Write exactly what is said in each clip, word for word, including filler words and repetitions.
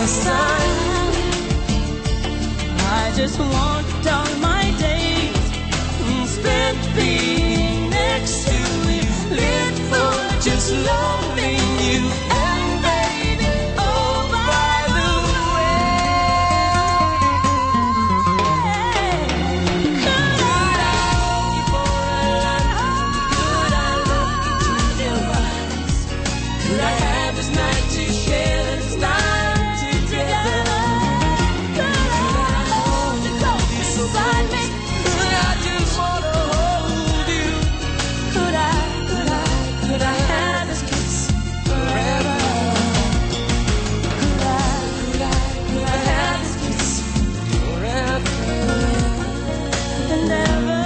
sun. I just want all my days spent being next to you, live for just loving you. And baby, oh by the way, could I love you for a lifetime? Could I look into your eyes? Could I have this night to share this night together? Could I hold you close beside me? Could I just wanna hold you? Could I, could I, could I have this kiss forever? Could I, could I, could I have this kiss forever and ever,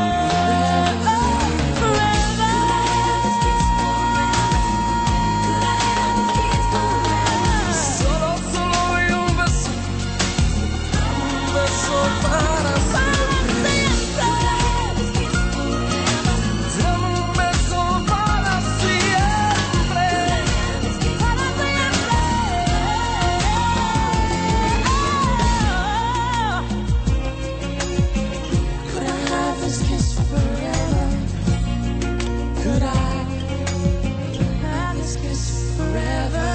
forever? Solo, solo y un beso, un beso para siempre. Dame un beso para siempre. Could I have this kiss forever? Could I have this kiss forever?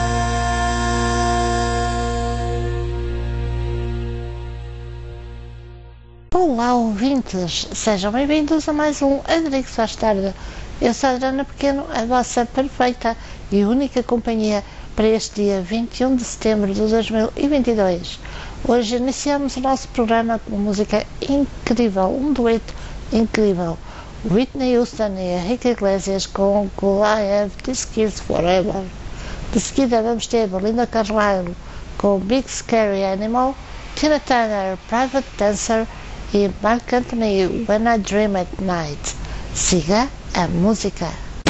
Olá, ouvintes! Sejam bem-vindos a mais um Adrigo Faz Tarde. Eu sou a Adriana Pequeno, a vossa perfeita e única companhia para este dia vinte e um de setembro de dois mil e vinte e dois. Hoje iniciamos o nosso programa com uma música incrível, um dueto incrível. Whitney Houston e Enrique Iglesias com Could I Have This Kiss Forever. De seguida vamos ter Belinda Carlisle com Big Scary Animal, Tina Turner, Private Dancer e Marc Anthony, When I Dream at Night. Siga a música.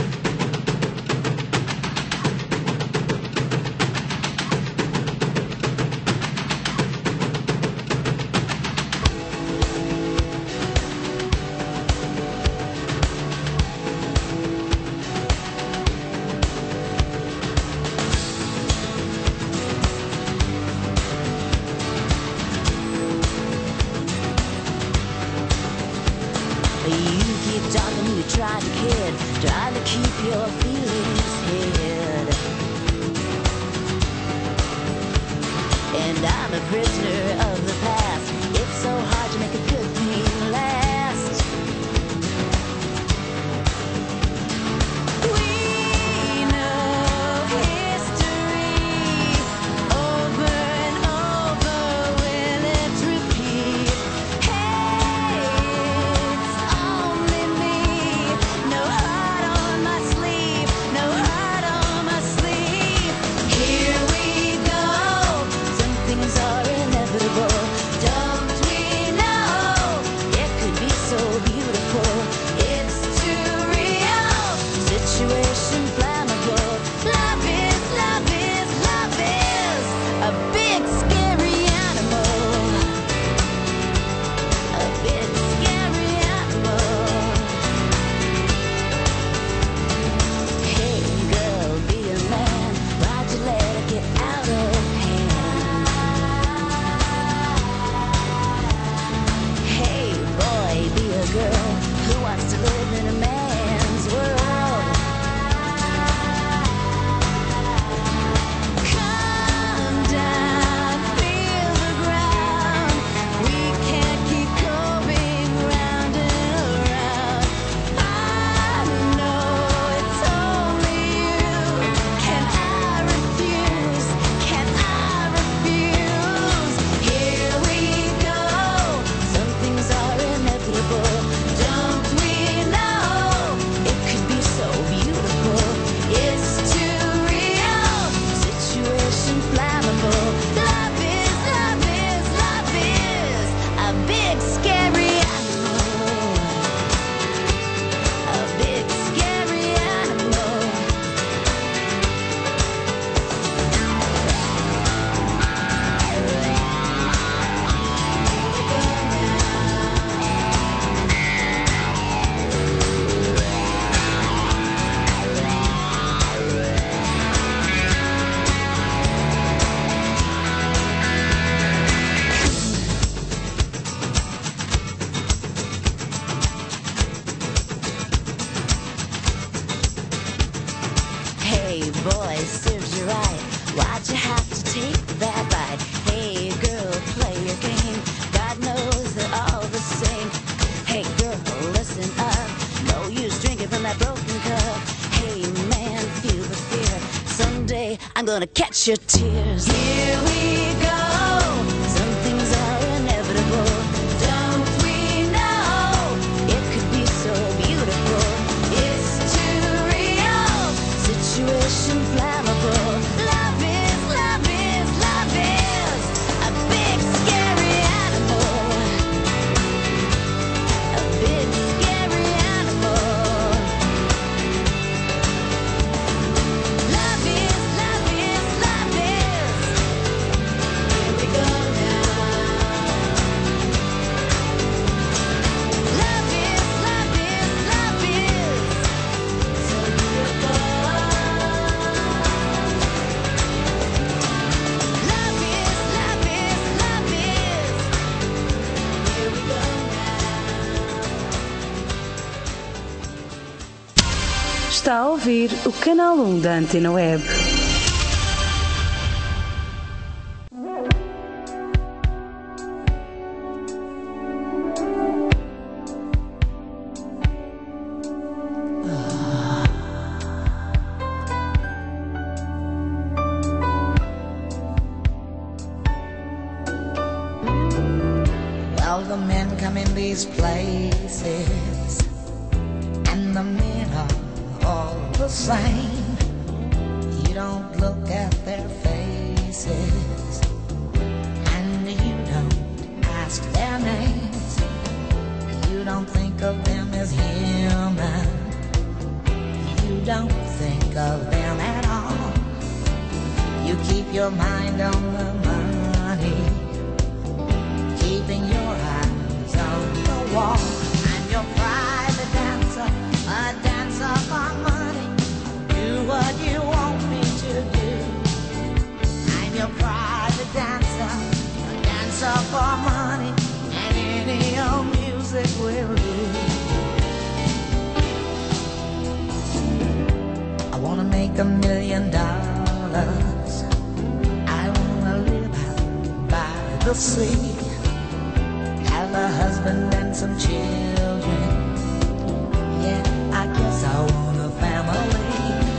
You keep talking, you try to kid, trying to keep your feelings hid. And I'm a prisoner of the past. It's so hard to make a good thing last. We know history over and over. Will it repeat? Hey, it's only me. No heart on my sleeve. No heart on my sleeve. Here we go. Some things are inevitable. gonna catch your tears. Here we go. Some things are inevitable. Don't we know it could be so beautiful? It's too real. Situation flammable. Love is, love is, love is a big scary animal. A big scary animal. Love is, love is, love is. Here we go now. Love is, love is, love is so beautiful. Love is, love is, love is. Here we go now. Está a ouvir o canal um da Antena Web. Well, the men come in these places, and the men are all the same. You don't look at their faces, and you don't ask their names. You don't think of them as human. You don't think of them at all. You keep your mind on the money, keeping your eyes on the wall. I'm your private dancer, a dancer for money. Do what you want me to do. I'm your private dancer, a dancer for money, and any old music will do. I wanna make a million dollars. I wanna live out by the sea, have a husband and some children. Yeah, I guess I want a family.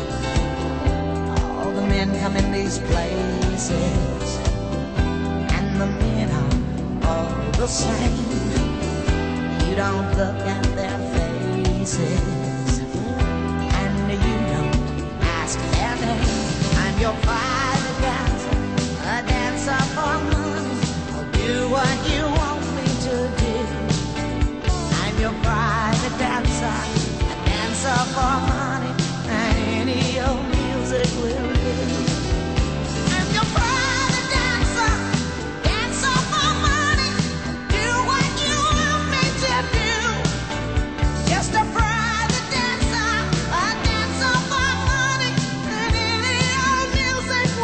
All the men come in these places, and the men are all the same. You don't look at their faces, and you don't ask their name. I'm your private dancer, a dancer for money. I'll do what you want me to do. I'm your private dancer, a dancer for money, and any old music will do. I'm your private dancer, dancer for money. Do what you want me to do. Just a private dancer, a dancer for money, and any old music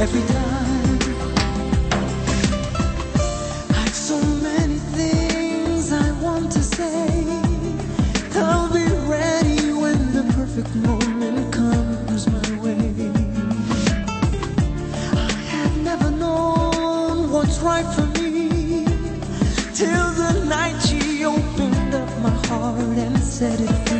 every time. I've so many things I want to say. I'll be ready when the perfect moment comes my way. I had never known what's right for me till the night she opened up my heart and set it free.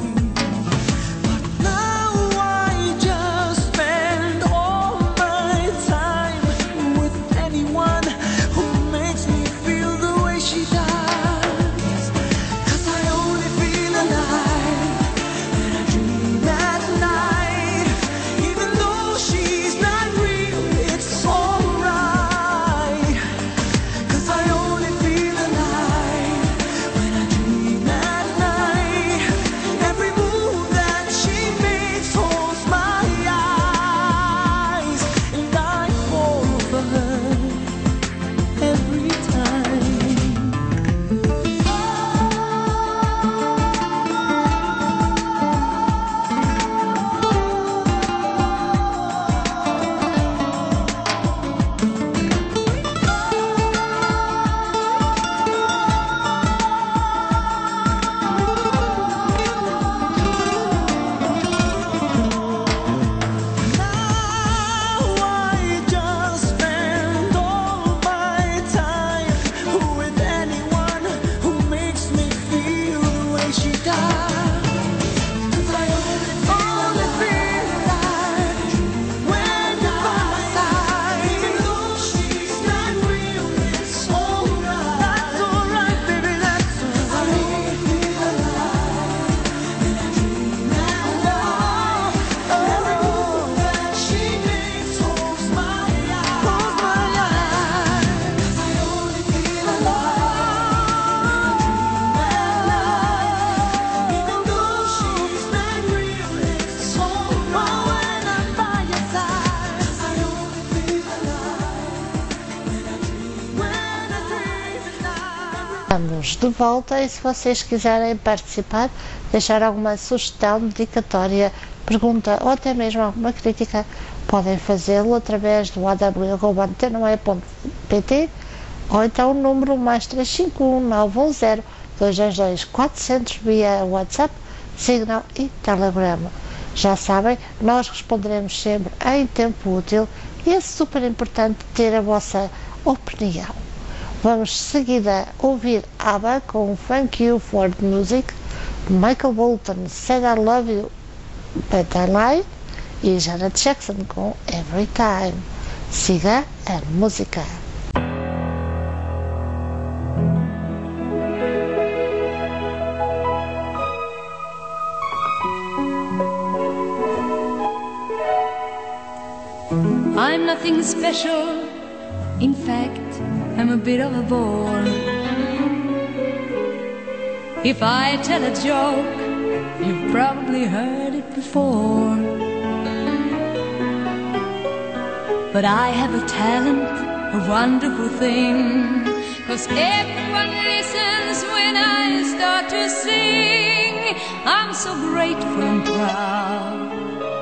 Estamos de volta e se vocês quiserem participar, deixar alguma sugestão, dedicatória, pergunta ou até mesmo alguma crítica, podem fazê-lo através do a w arroba antena u e ponto p t ou então o número mais três cinco um nove um zero dois dois dois quatro zero zero via WhatsApp, Signal e Telegrama. Já sabem, nós responderemos sempre em tempo útil e é super importante ter a vossa opinião. Vamos de seguida ouvir ABBA com Thank You for the Music, Michael Bolton, Said I Love You But I Lied e Janet Jackson com Every Time. Siga a música. I'm nothing special, in fact I'm a bit of a bore. If I tell a joke, you've probably heard it before. But I have a talent, a wonderful thing, 'cause everyone listens when I start to sing. I'm so grateful and proud.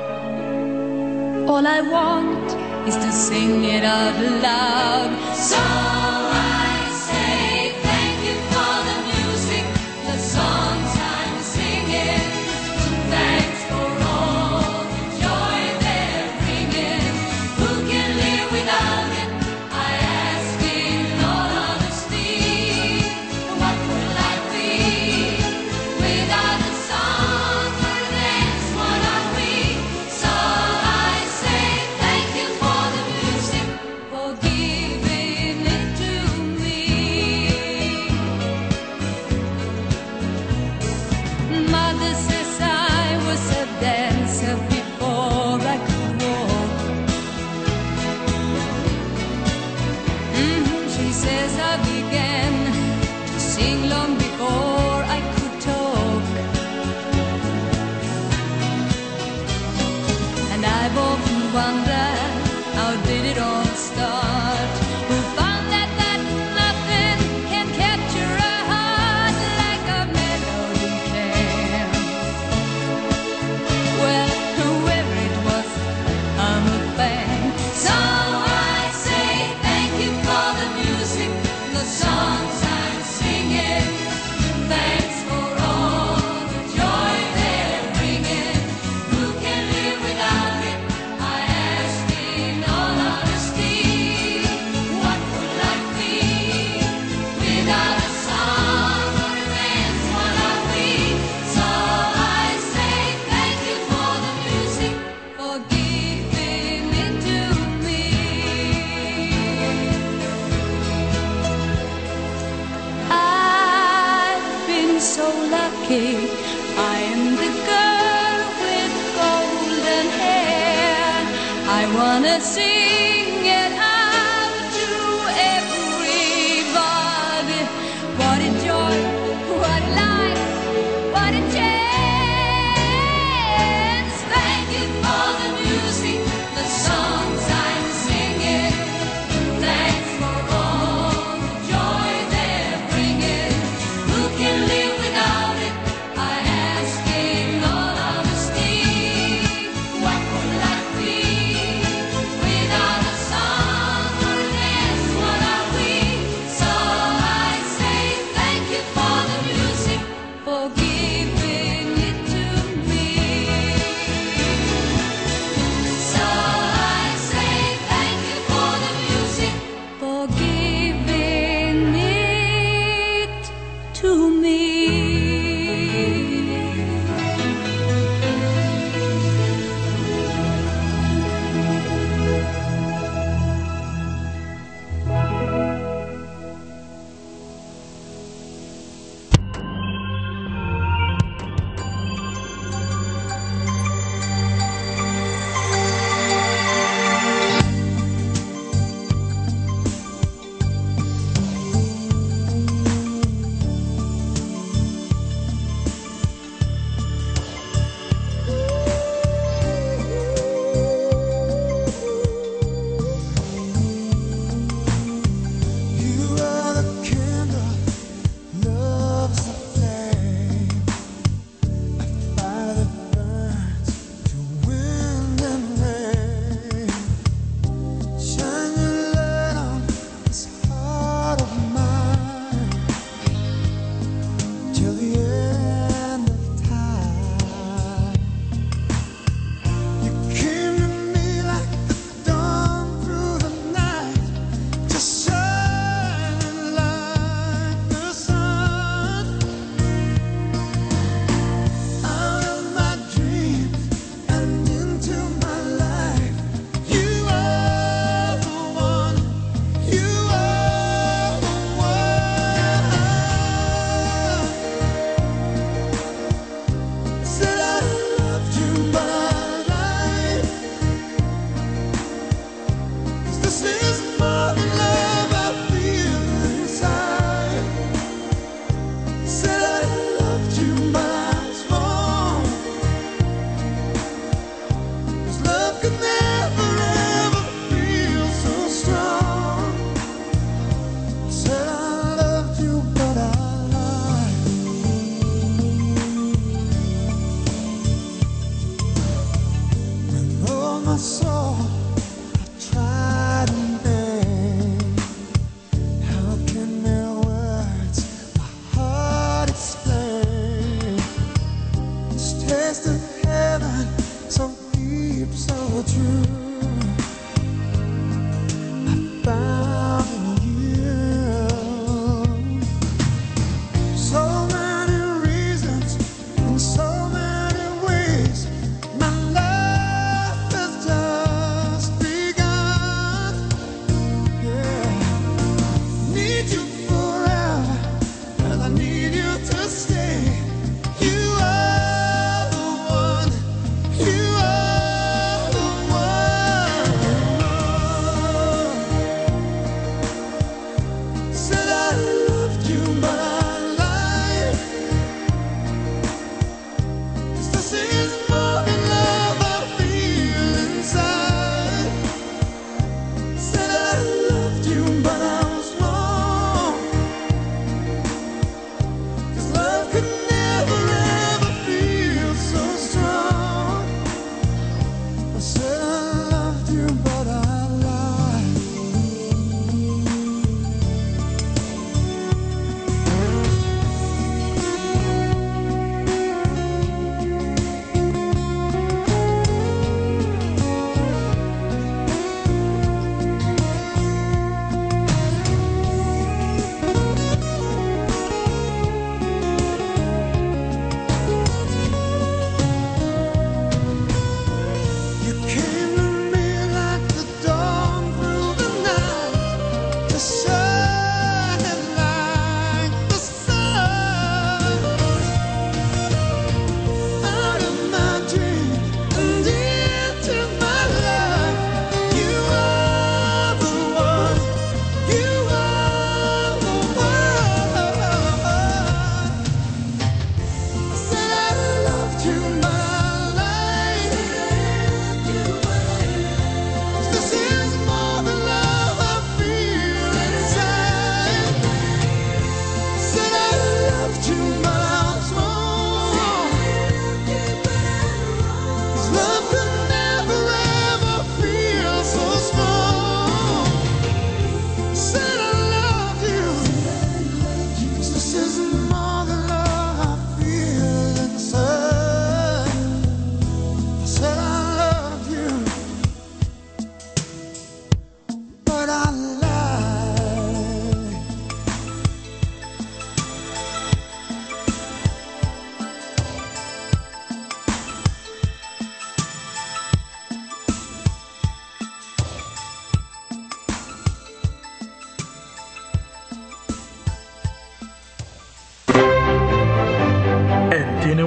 All I want is to sing it out loud. So I say thank you for the music, the songs I'm singing. Thanks for all the joy they're bringing. Who can live without it? I ask in all honesty. What will life be without the song? For that's what are we. So I say thank you for the music, for giving it to me. Mother says I was a dancer before I could walk. Mhm, she says I began to sing long before I could talk. And I've often wondered, how did it all start? Who found that, that nothing can capture a heart like a melody can? Well, whoever it was, I'm a fan. So lucky. I am the girl with golden hair. I wanna sing it out to everybody. What a joy, what a life, what a chance. Thank you for the music, the songs I'm singing. Thanks for all the joy they're bringing. Who can live without it? I ask in all honesty. What would life be without a song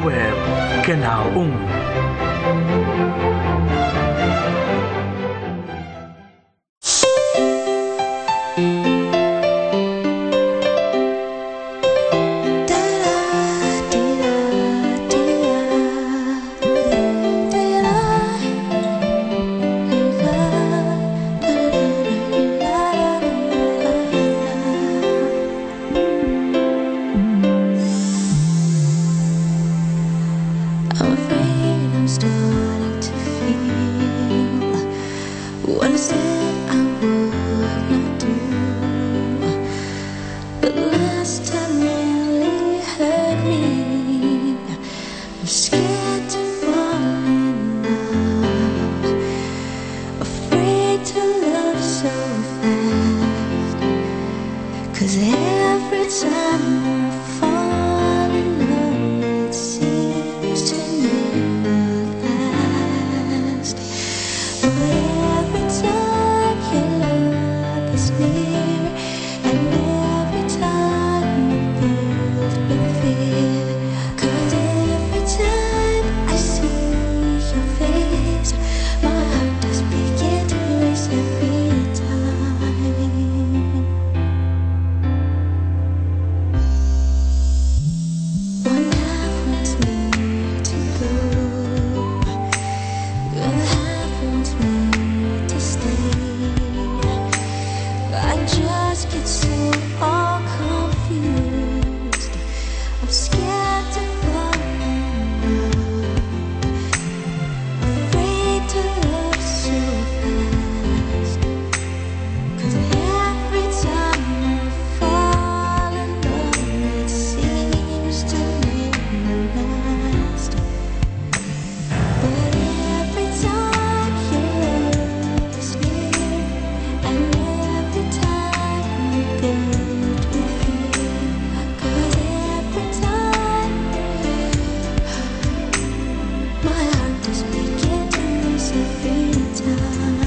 Web, Canal um. I'm afraid I'm starting to feel what I said I would not do. But last time really hurt me. I'm scared to fall in love, afraid to love so fast. 'Cause every time I fall in love, it seems to never last. But every time your love is near, and every time I'm filled with fear. 'Cause every time I see your face, my heart does begin to race every time. One half wants me to go, the other half wants me to stay. I just get so all confused. I'm scared to fall in love, afraid to love so fast. 'Cause every time I fall in love, it seems to never last. But every time your love is near, and every time I'm filled with fear. 'Cause every time my heart does begin to race every time.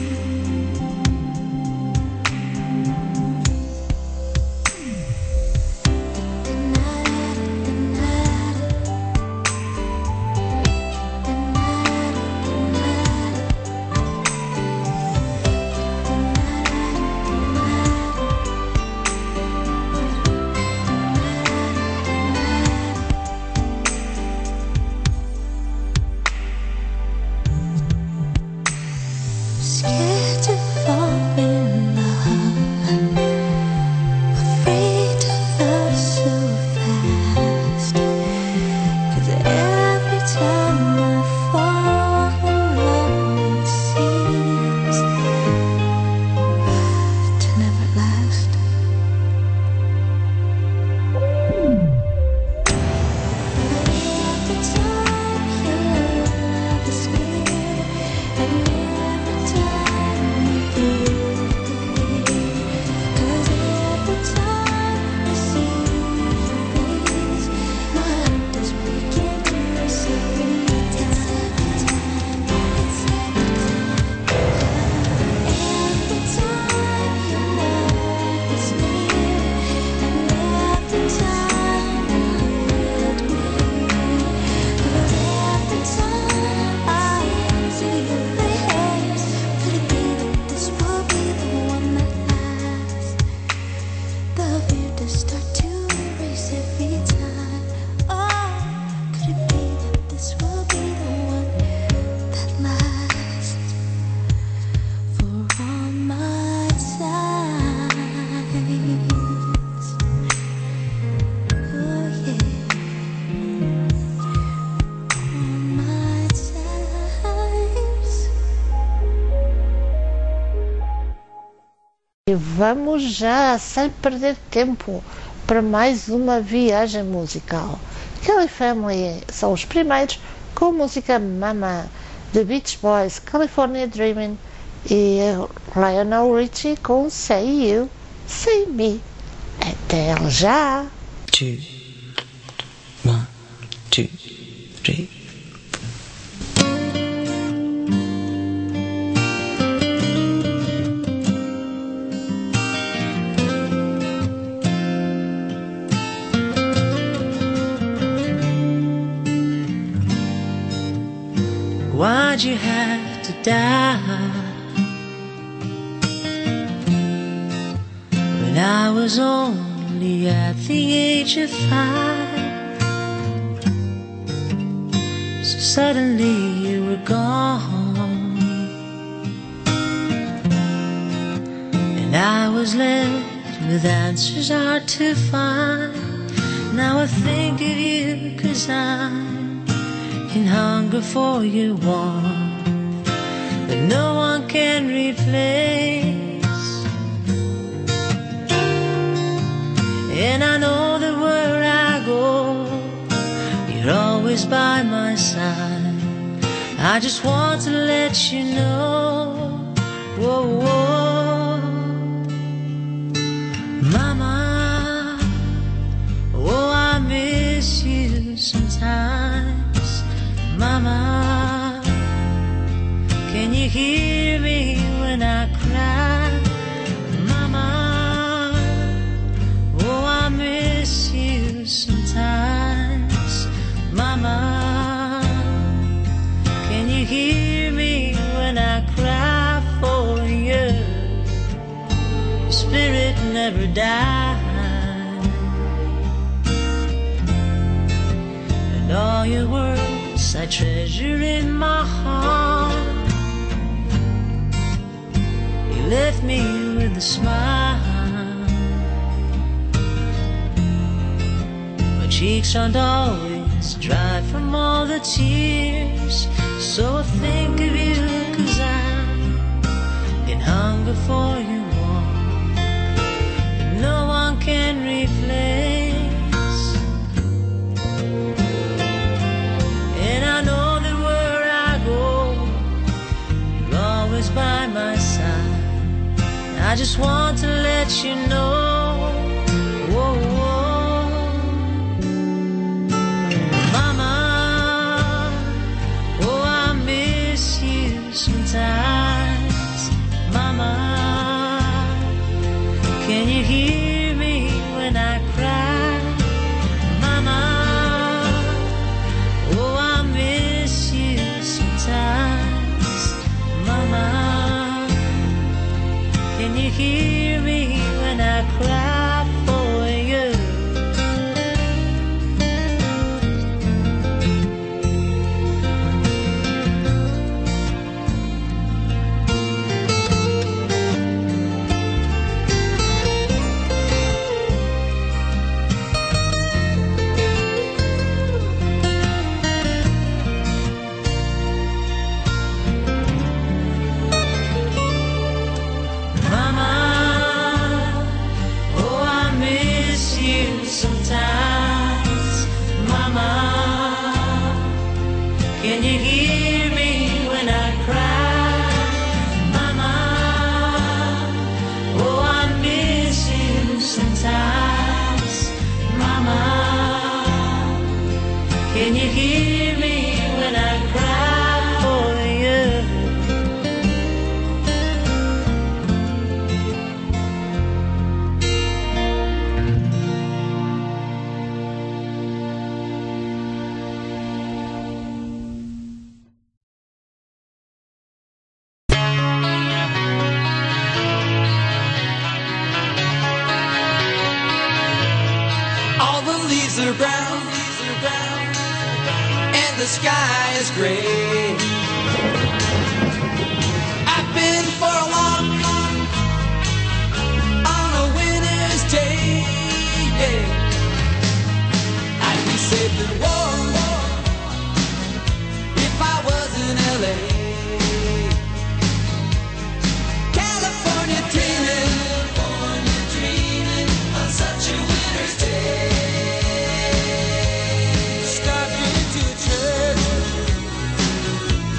Scared to fall in love, afraid to love so fast. 'Cause every time I fall in love, it seems to never last. Every time your love is near, and every time you feel the fear. 'Cause every time I see your face, my heart does begin to race every time. It's every time your love is near, and every time you're with me. 'Cause every time I see your face, could it be that this will be the one that lasts? The fear does start to erase every time. Oh, could it be that this will be the one that lasts for all my times? Oh yeah, all my times. E vamos já, sem perder tempo, para mais uma viagem musical. Kelly Family são os primeiros com a música Mama, The Beach Boys, California Dreamin', e Lionel Richie com Say You, Say Me. Até já! Two, one, two, three. why'd you have to die? When I was only at the age of five, so suddenly you were gone, and I was left with answers hard to find. Now I think of you 'cause I'm in hunger for your warmth that no one can replace. And I know that where I go, you're always by my side. I just want to let you know, whoa, whoa, Mama, oh, I miss you sometimes. Mama, can you hear me when I cry? Mama, oh, I miss you sometimes. Mama, can you hear me when I cry for you? Your spirit never died, and all your words I treasure in my heart. You left me with a smile. My cheeks aren't always dry from all the tears, so I think of you 'cause I'm in hunger for you warmth that no one can replace. And I know that where I go, you're always by my side. I just want to let you know, whoa, whoa, Mama, oh, I miss you sometimes. Mama, can you hear me when I cry? Mama, oh, I miss you sometimes. Mama, can you hear me when I cry for you? Mama, oh, I miss you sometimes. Mama, can you hear me when I cry? Mama, oh, I miss you sometimes. Mama, can you hear me when I cry for you? All the leaves are brown, and the sky is gray. I've been for a walk on a winter's day. I'd be safe and warm if I was in L A. California dreaming, California dreaming on such a winter's day. Stop into church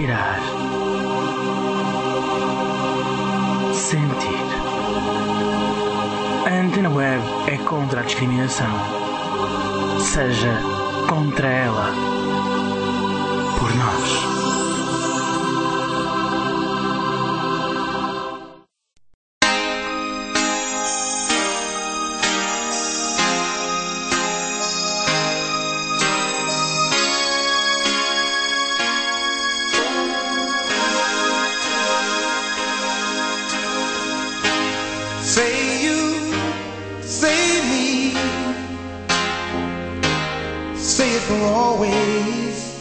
respirar, sentir. A Antena Web é contra a discriminação. Seja contra ela. Por nós. Say you, say me, say it for always.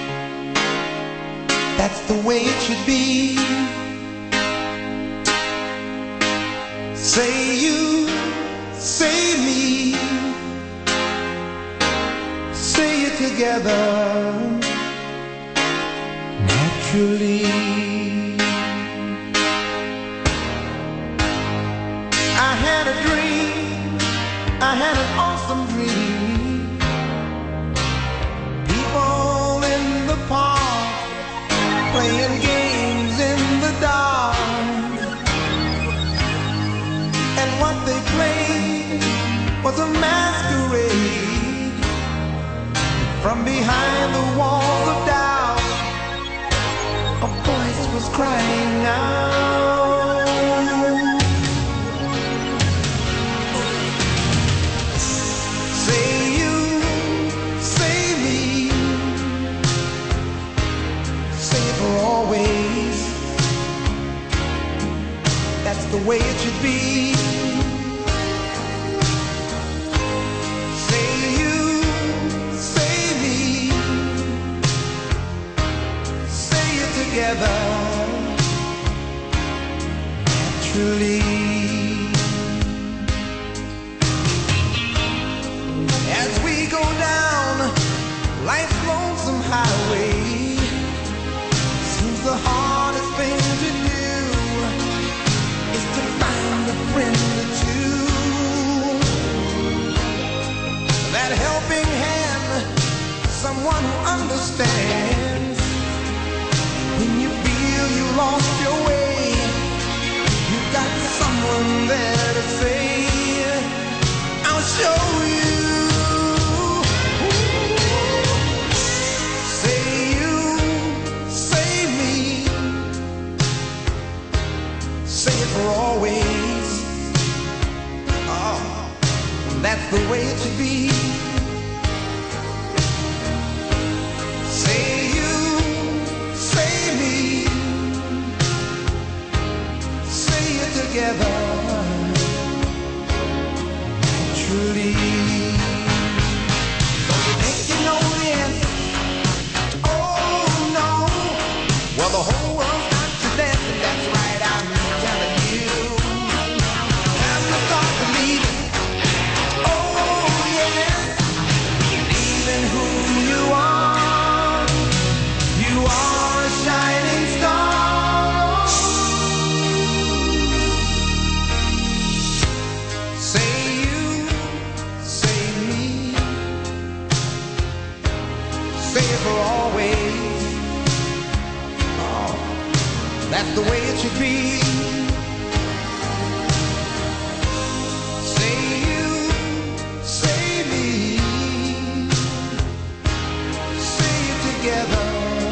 That's the way it should be. Say you, say me, say it together, naturally. I had a dream, I had an awesome dream. People in the park, playing games in the dark. And what they played was a masquerade. From behind the walls of doubt, a voice was crying out. That's the way it should be. Say you, say me, say it together, naturally. As we go down life's lonesome highway, seems the hardest thing to do is to find a friend or two. That helping hand, someone who understands. When you feel you lost your way, you got someone there to say, I'll show you. Say you, say me, say it for always. Oh, that's the way it should be. Say you, say me, say it together, naturally. Don't you think you know the answer? Oh no. Well, the whole world's got to dance, and that's right, I'm telling you. Have you thought believing? Oh yes, believe in who you are. You are a shining star. Say you, say me, say it for always. Oh, that's the way it should be. Say you, say me, say it together,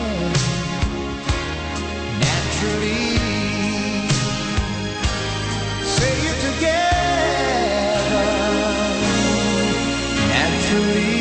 naturally. Say it together, naturally.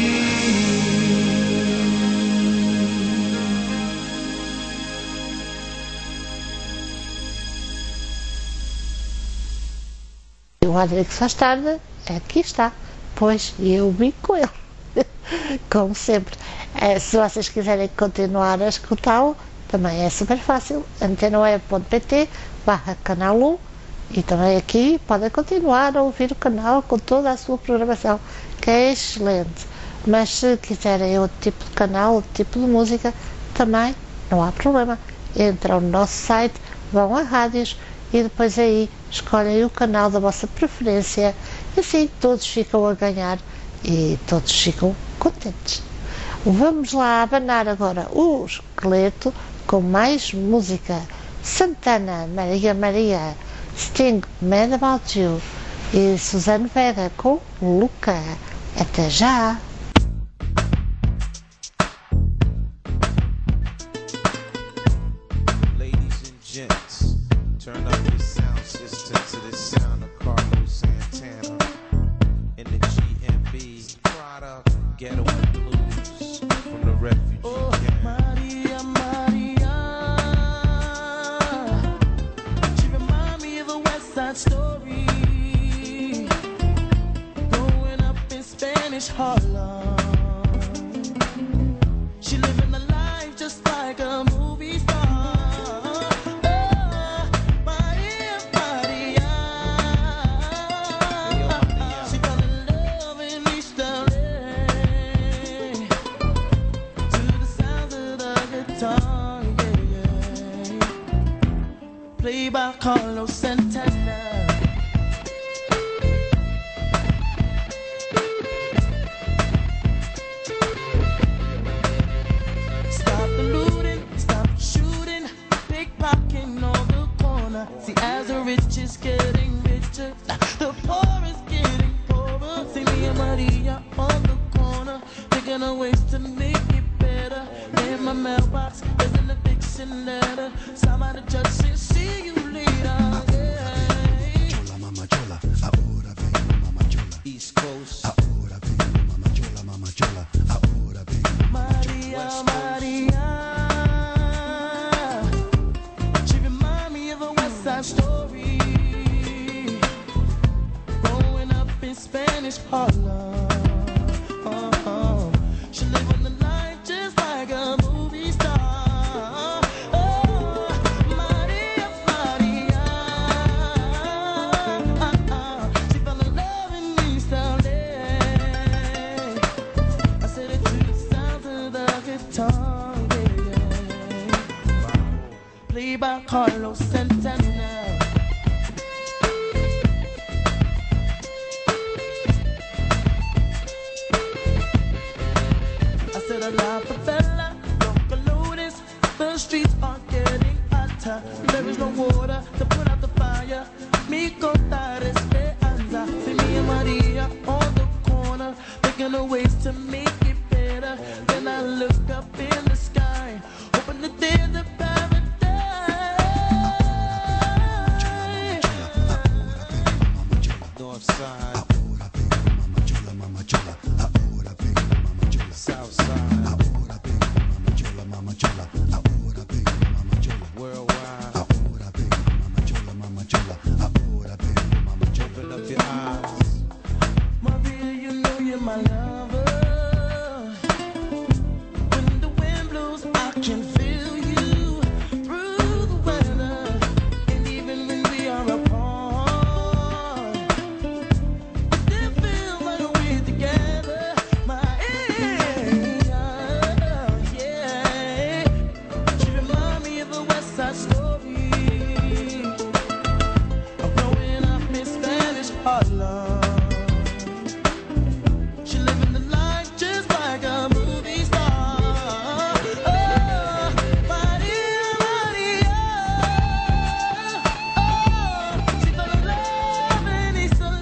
O Adrix faz tarde, aqui está, pois eu vim com ele, como sempre. Eh, se vocês quiserem continuar a escutá-lo, também é super fácil, antenaweb ponto pt barra canal um, e também aqui podem continuar a ouvir o canal com toda a sua programação, que é excelente. Mas se quiserem outro tipo de canal, outro tipo de música, também não há problema. Entram no nosso site, vão a rádios e depois aí escolhem o canal da vossa preferência. Assim todos ficam a ganhar e todos ficam contentes. Vamos lá abanar agora o esqueleto com mais música. Santana, Maria Maria, Sting, Mad About You e Suzane Vega com Luca. Até já! Ladies and gents, turn up your sound system to the sound of Carlos Santana in the G M B product Ghetto and Blues from the Refugee Oh, Camp. Maria, Maria, she remind me of a West Side Story, growing up in Spanish Harlem. She living a life just like a movie star. Oh, Maria, Maria, she fell in love in East L A to the sounds of the guitar, yeah, yeah. Played by Carlos Santana. Stop the looting, stop the shooting, pickpocketing on the corner. See, as the rich is getting richer, the poor is getting poorer. See me and Maria on the corner, thinking of ways to make it better. In my mailbox, there's an eviction letter. Signed by the judge says, see you later. Yeah. Chola, mama chola, ahora vengo, mama chola. East Coast, Ahora vengo, mama chola, mama chola. Ahora vengo, Maria, West Coast. Maria, she remind me of a West Side Story, growing up in Spanish Harlem. Oh, she live on the line just like a movie star. Oh, Maria, Maria, she fell in love in East L A. I said it to the sound of the guitar, yeah, yeah. Played by Carlos Santana. I said a la favela, local lotus. The streets are getting hotter. There is no water to put out the fire. Mi contar esperanza. See me and Maria on the corner, thinking of ways to make it better. Then I look up in the sky, hoping that there's a paradise. North Side, ahora vengo, mama chola, mama chola. Ahora vengo, mama chola. South Side, Ahora vengo, mama chola, mama chola. Ahora vengo, mama chola. worldwide. Ahora vengo, mama chola, mama chola. Ahora vengo, mama chola. Open up your eyes. Maria, you know you're my lover. When the wind blows, I can feel you through the weather. And even when we are apart, it still feels like we're together. My yeah. She remind me of a West Side Story, of growing up in Spanish Harlem. She living the life just like a movie star. Oh, Maria, Maria. Oh, she fell in love in East L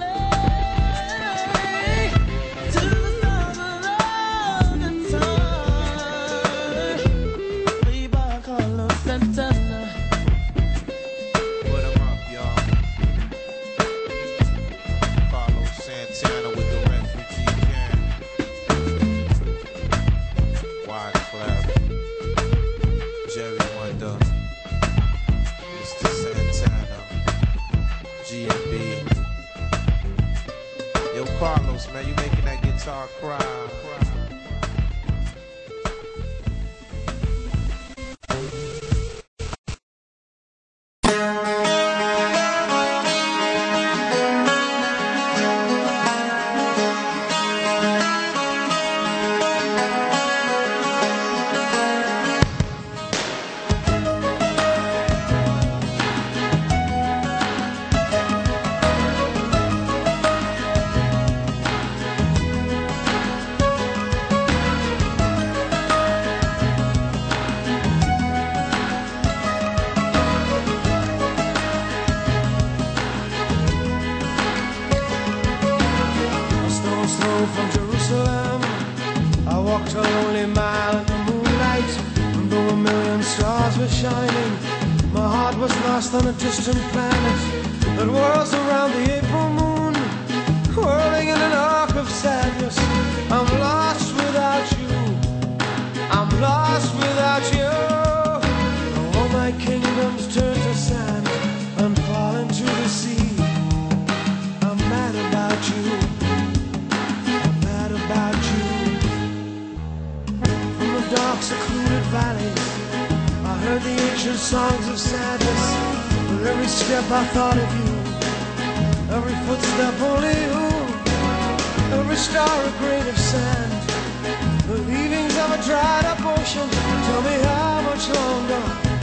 A to the sound of the guitar. Played by Carlos Santana. Put 'em up, y'all. Carlos Santana with the Refugee Camp. Wyclef, Jerry Wonder, Mister Santana, G M B. Yo, Carlos, man, you making that guitar cry. Maria, was shining. My heart was lost on a distant planet that whirls around the April moon, whirling in an arc of sadness. I'm lost without you. I'm lost without you. All my kingdoms turn to sand and fall into the sea. I'm mad about you. I'm mad about you. From the dark, secluded valleys, I heard the ancient songs of sadness. With every step I thought of you, every footstep only you, every star a grain of sand, the leavings of a dried up ocean. Tell me how much longer,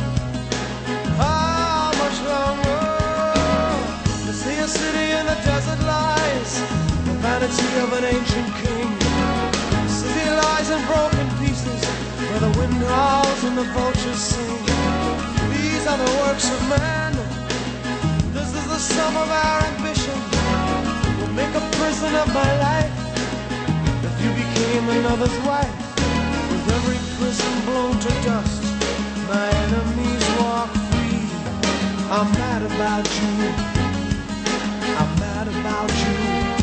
how much longer? To see a city in the desert lies, the vanity of an ancient king. The city lies in broken pieces, where the wind howls and the vultures sing. These are the works of man. This is the sum of our ambition. We'll make a prison of my life if you became another's wife. With every prison blown to dust, my enemies walk free. I'm mad about you. I'm mad about you.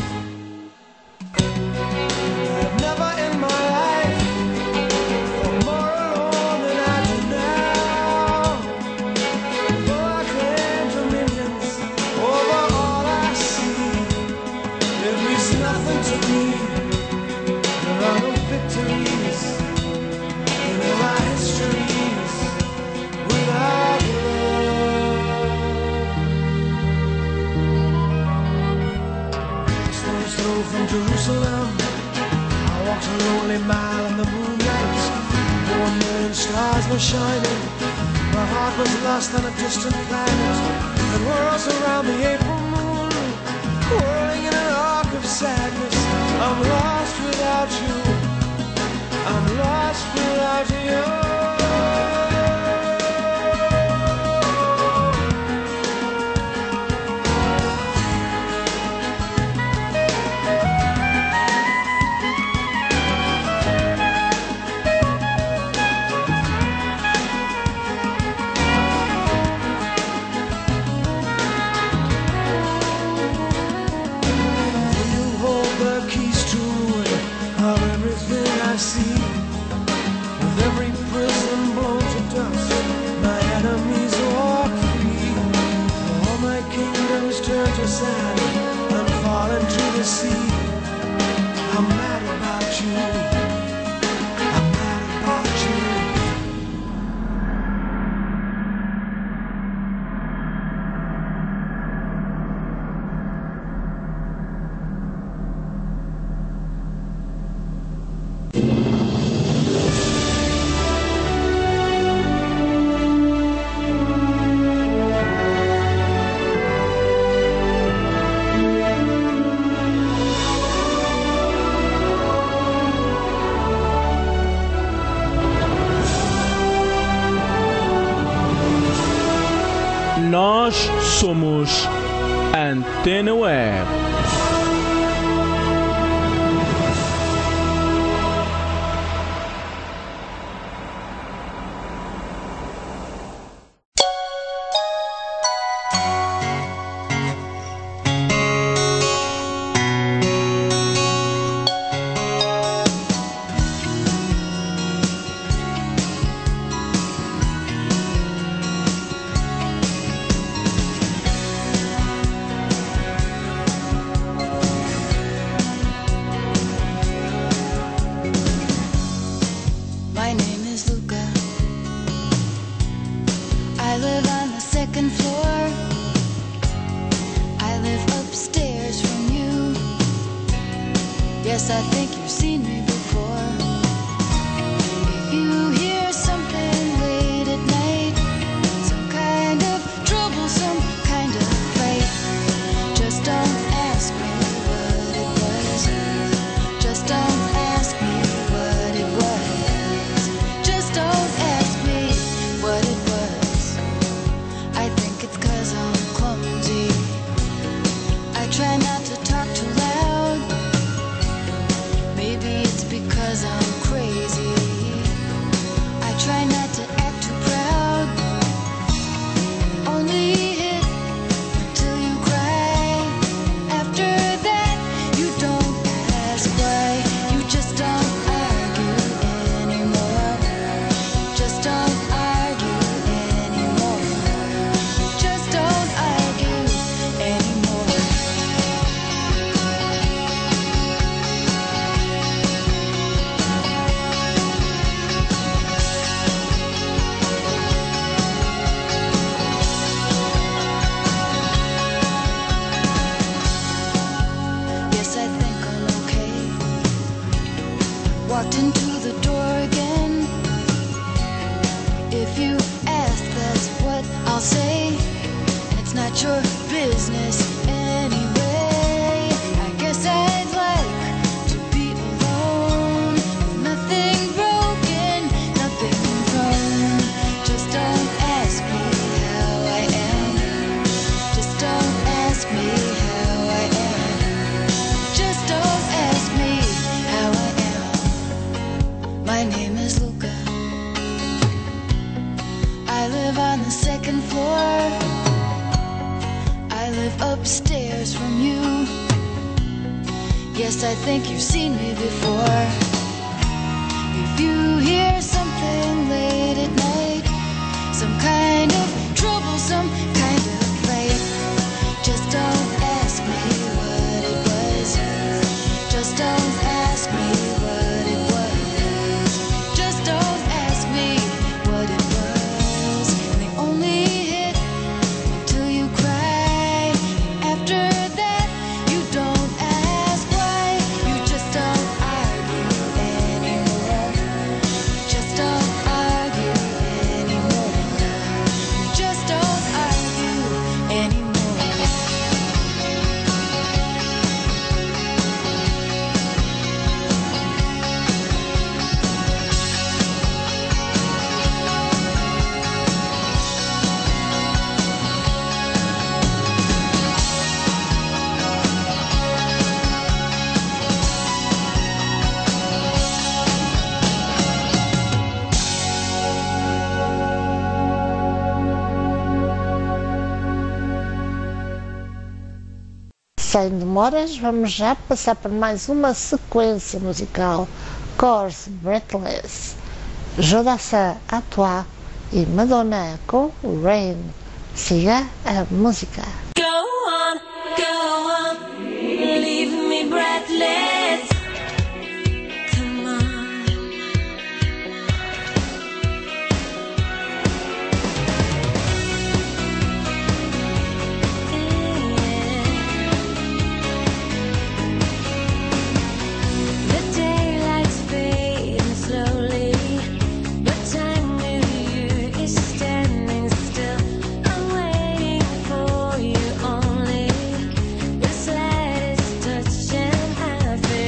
I've never in my life felt more alone than I do now. Though I claim dominions over all I see, it means nothing to me. There are no victories in all our histories without love. Stone's throw from Jerusalem, I walked a lonely mile in the moonlight. Though a million stars were shining, my heart was lost on a distant planet that whirls around the April moon, whirling in an arc of sadness. I'm lost without you. I'm lost without you. You hold the keys to ruin of everything I see. With every prison blown to dust, my enemies walk free. All my kingdoms turn to sand and fall into the sea. I'm mad about you. I'm mad about you. Nós somos Antena Web. upstairs from you. Yes, I think you've seen me before. If you hear something late at night, some kind of troublesome kind of fight, just don't ask me what it was. Just don't ask me what it was. Just don't ask me what it was. And they only hit until you cry. After that, you don't ask why. You just don't argue anymore. Just don't argue anymore. You just don't argue anymore. Sem demoras, vamos já passar por mais uma sequência musical. Course Breathless, Jodassin à toi e Madonna com Rain. Siga a música. Go on, go on, leave me breathless. Come on. The daylight's fading slowly, but time with you is standing still. I'm waiting for you only. The slightest touch and I feel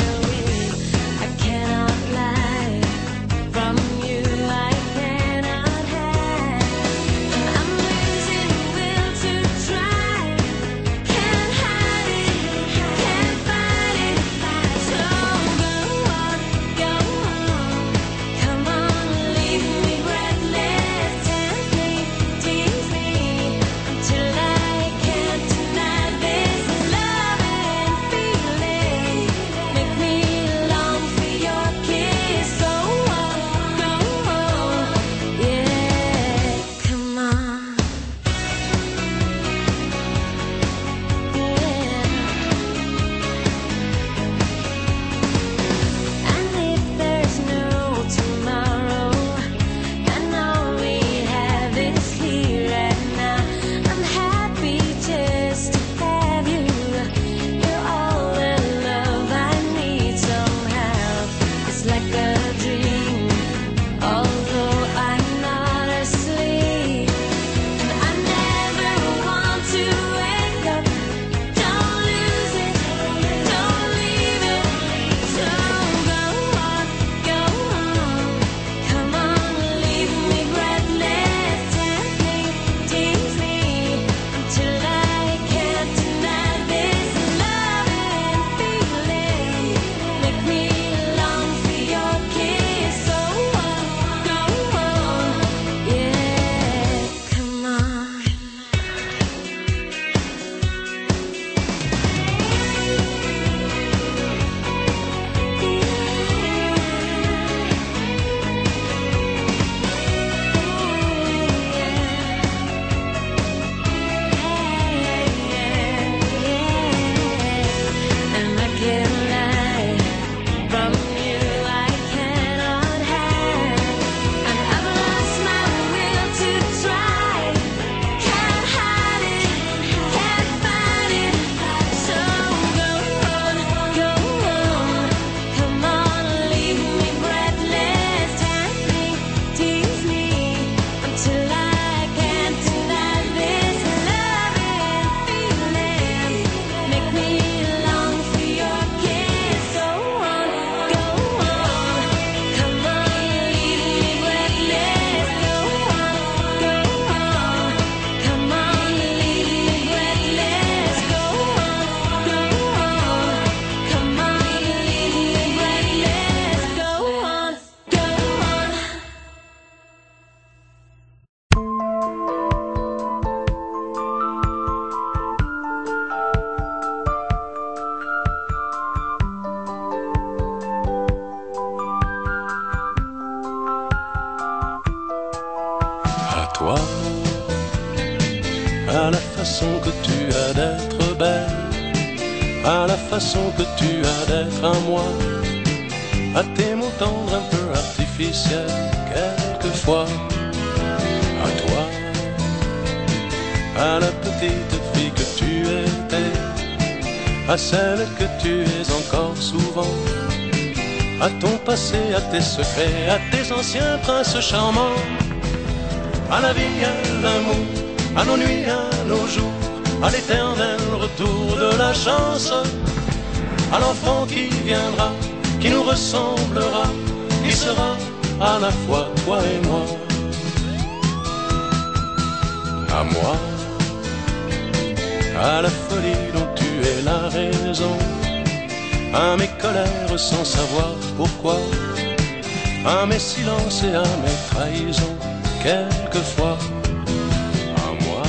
toi, à la façon que tu as d'être belle, à la façon que tu as d'être à moi, à tes mots tendres un peu artificiels quelquefois, à toi, à la petite fille que tu étais, à celle que tu es encore souvent, à ton passé, à tes secrets, à tes anciens princes charmants, à la vie, à l'amour, à nos nuits, à nos jours, à l'éternel retour de la chance, à l'enfant qui viendra, qui nous ressemblera, qui sera à la fois toi et moi. À moi, à la folie dont tu es la raison, à mes colères sans savoir pourquoi, à mes silences et à mes trahisons, quelquefois. À moi,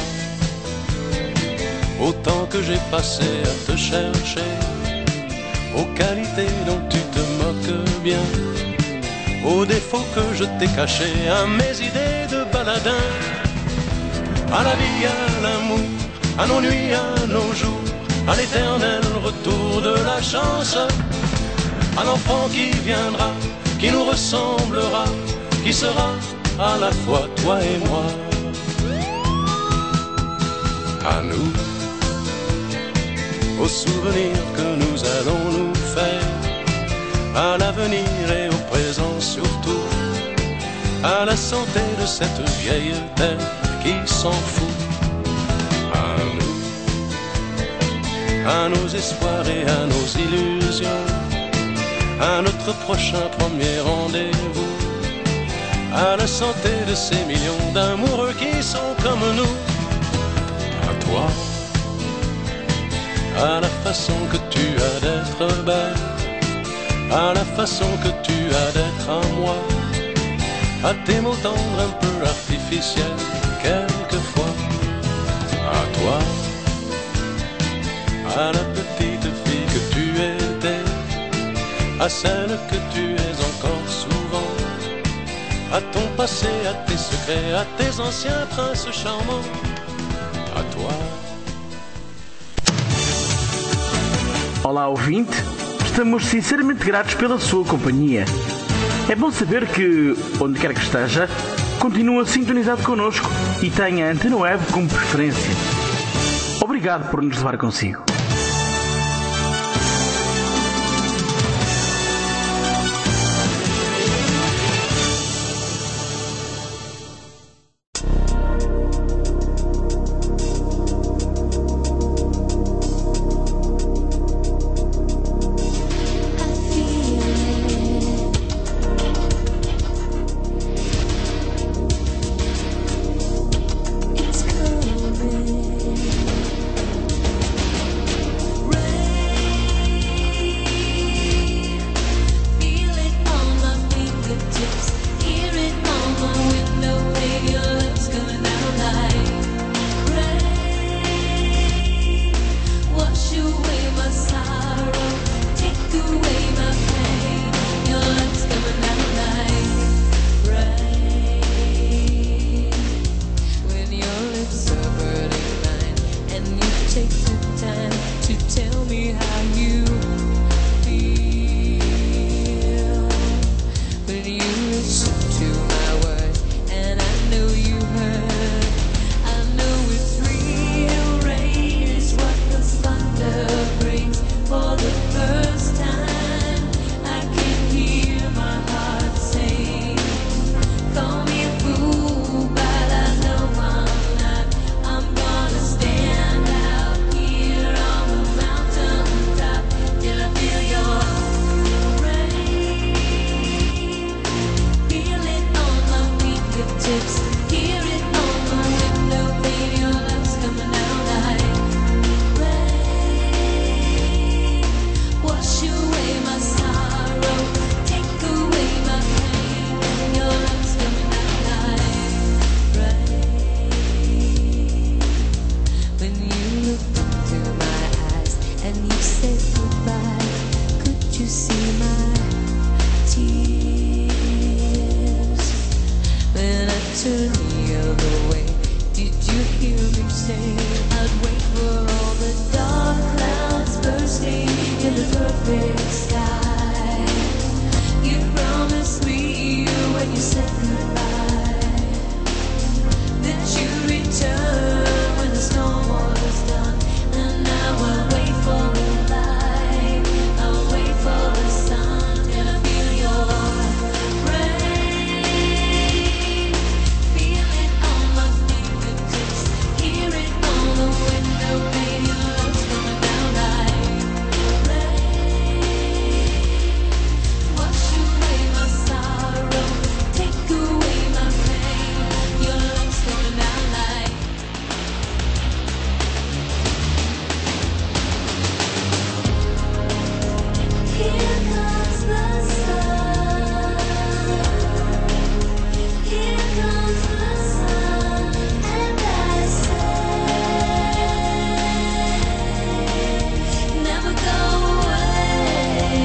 au temps que j'ai passé à te chercher, aux qualités dont tu te moques bien, aux défauts que je t'ai cachés, à mes idées de baladin, à la vie, à l'amour, à nos nuits, à nos jours, à l'éternel retour de la chance, à l'enfant qui viendra, qui nous ressemblera, qui sera à la fois toi et moi. À nous, aux souvenirs que nous allons nous faire, à l'avenir et au présent surtout, à la santé de cette vieille terre qui s'en fout. À nous, à nos espoirs et à nos illusions, à notre prochain premier rendez-vous, à la santé de ces millions d'amoureux qui sont comme nous. À toi, à la façon que tu as d'être belle, à la façon que tu as d'être à moi, à tes mots tendres un peu artificiels quelquefois. À toi, à la petite fille que tu étais, à celle que tu es encore souvent, à ton passé, à tes secrets, à tes anciens princes charmants, à toi. Olá, ouvinte. Estamos sinceramente gratos pela sua companhia. É bom saber que, onde quer que esteja, continua sintonizado connosco e tenha a Antena Web como preferência. Obrigado por nos levar consigo. It's coming. you hear me say I'd wait for all the dark clouds bursting in the perfect sky. You promised me when you said goodbye that you'd return when the storm was done. And I will wait for the light, I'll wait for the sun, and I feel your rain. Feel it on my fingertips, hear it on the window pane. Your love's coming down like rain. Wash away my sorrow, take away my pain. Your love's coming down like here comes the sun, here comes the sun, and I say, never go away.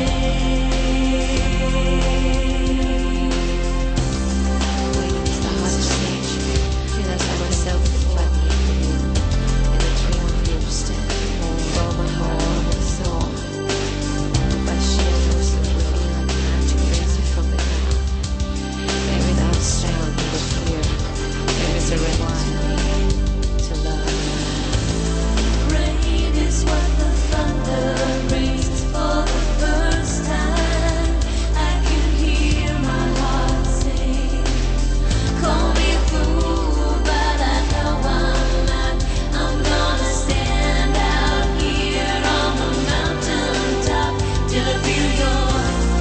Waiting is the hardest stage. Feel as though myself before at the end in the tree on the understand. Although my heart is sore, but she knows that we're feeling magic crazy from the ground. Maybe without sound you will fear. There is a red wine to love. Rain is what the thunder rains for the first time. I can hear my heart sing. Call me a fool, but I know I'm not. I'm gonna stand out here on the mountain top till I feel your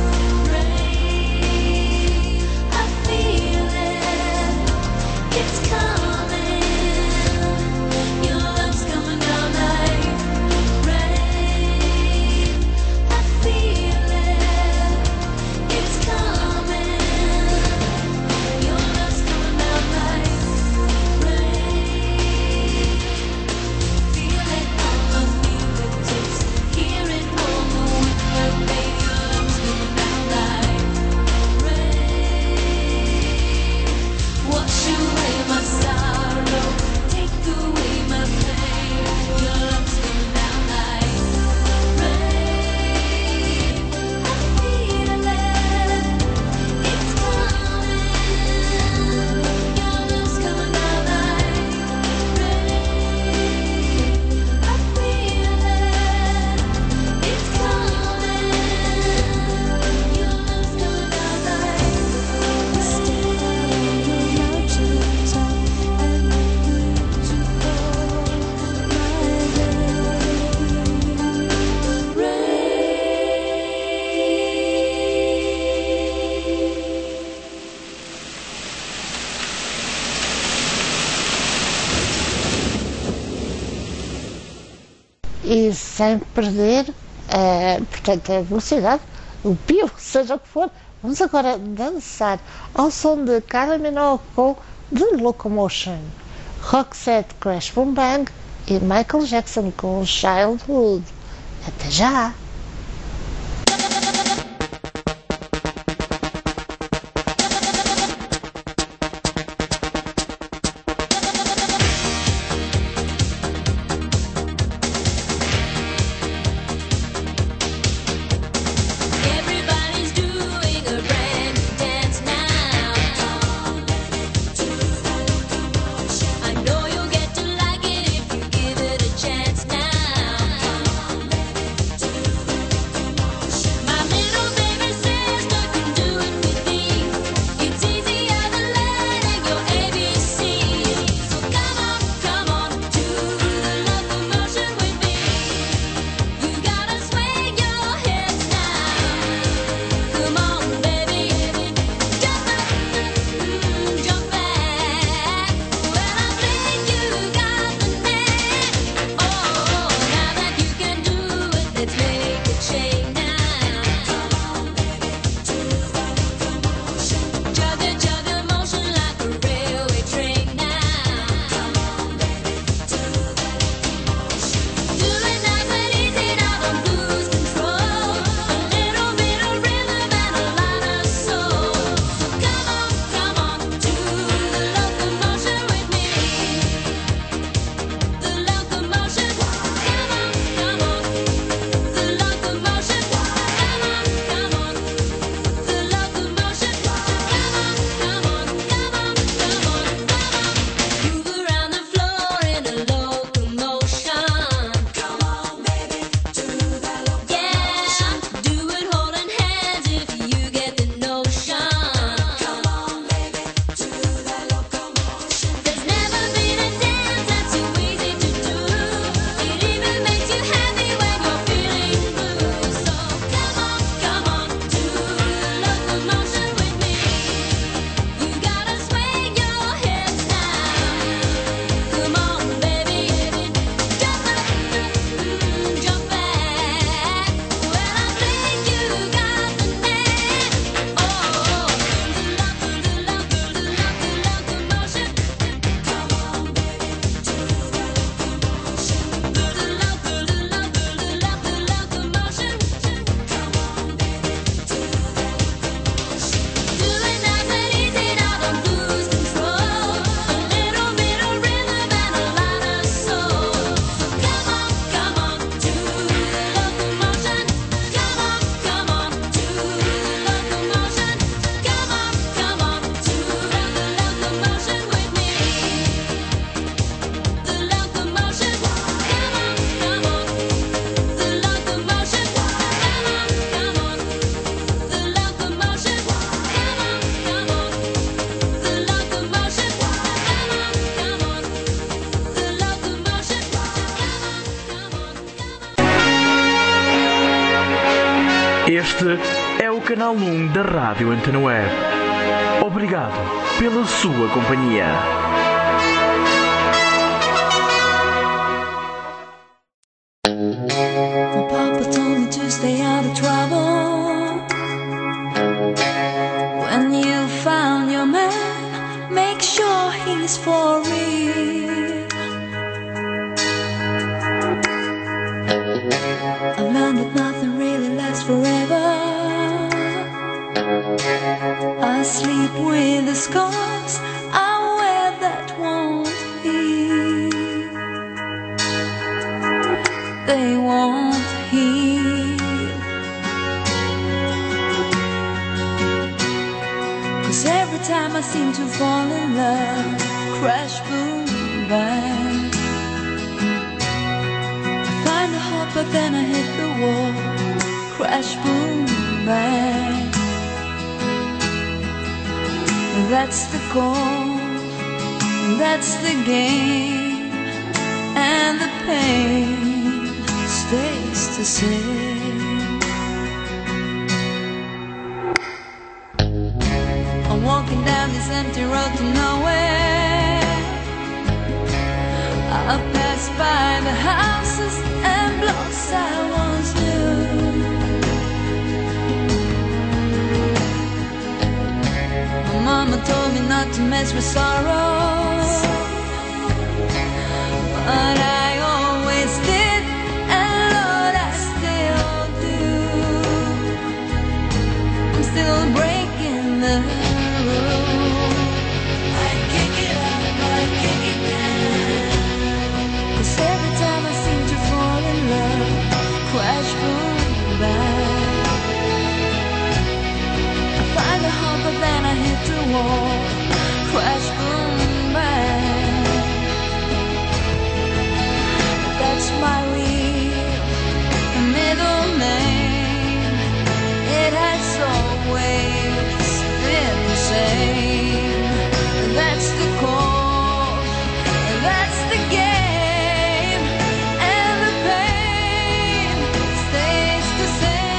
rain. I feel it, it's coming. Your love's coming down like rain. I feel it, it's coming. Your love's coming down like rain. Feel it on my fingertips, hear it on the window pane. Your love's coming down like rain. Wash away my sorrow, take away my pain. Your love's coming down like rain. I feel it, it's coming. Your love's coming down like rain. I feel it, it's coming. Your love's coming down like stand on the mountain top and need to hold my E sem perder, eh, portanto, a velocidade, o pio, seja o que for, vamos agora dançar ao som de Kylie Minogue com The Locomotion, Roxette Crash Boom Bang e Michael Jackson com Childhood. Até já! Everybody's doing a brand new dance now. I know you'll get to like it if you give it a chance now. Este é o canal um da Rádio Antena Web. Obrigado pela sua companhia. My papa told me to stay out of trouble. When you found your man, make sure he's for real. I've learned that nothing really lasts forever. I sleep with the scars I wear that won't heal. They won't heal. 'Cause every time I seem to fall in love, crash, boom, bang, I find a heart but then I hit the wall, crash, boom, bang. That's the goal, that's the game, and the pain stays the same. I'm walking down this empty road to nowhere. I pass by the houses and blocks I once knew. My mama told me not to mess with sorrow, but I always did, and Lord, I still do. I'm still breaking the rules. I kick it up, I kick it down. 'Cause every time I seem to fall in love, crash, boom, bang, I find a heart but then I hit the wall, crash, boom, bang. That's my real middle name. It has always been the same. That's the call, that's the game, and the pain stays the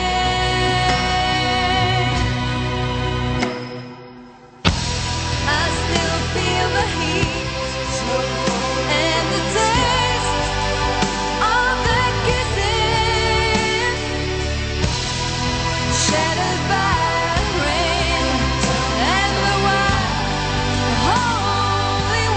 same. I still feel the heat and the taste of the kissing, shattered by rain and the wild holy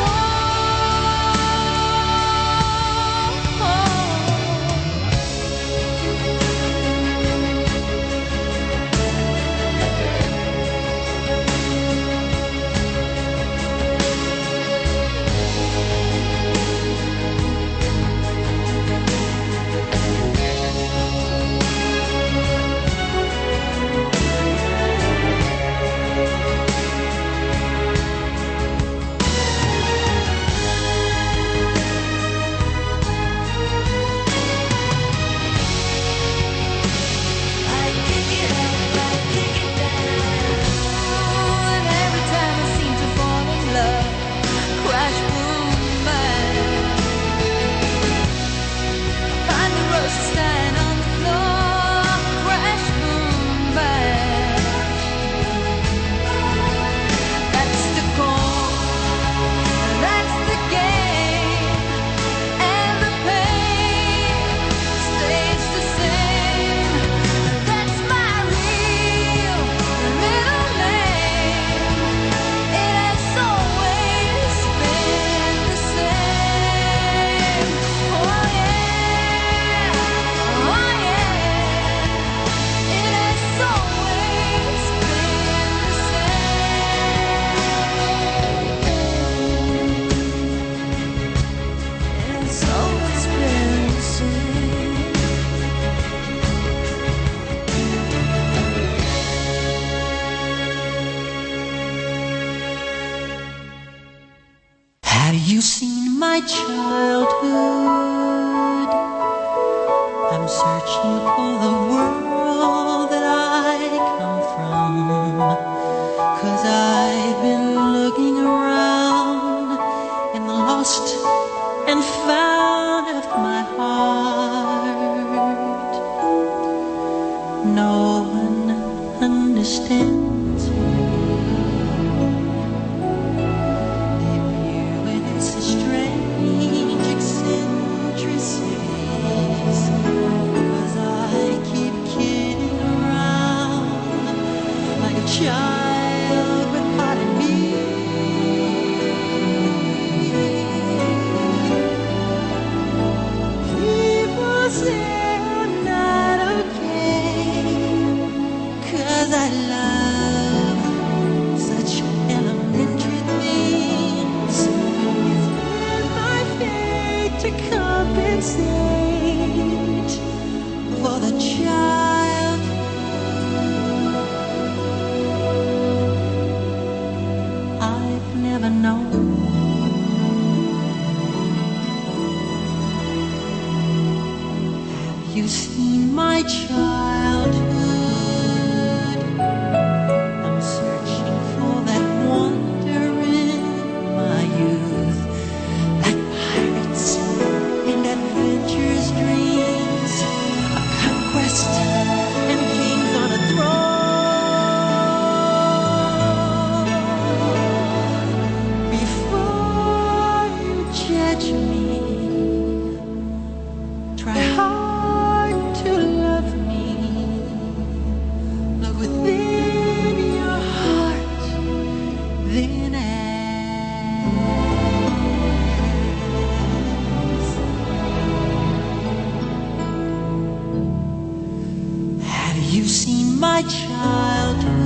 Have you seen my childhood? I'm searching for the world that I come from, 'cause I've been looking around in the lost and found of my heart. No one compensate for the child I've never known. Have you seen my childhood? I'm searching for that wonder in my youth, like pirates and adventures dreams, a conquest and kings on a throne. Before you judge me, try hard to love me. Look within your heart, then ask. Have you seen my childhood?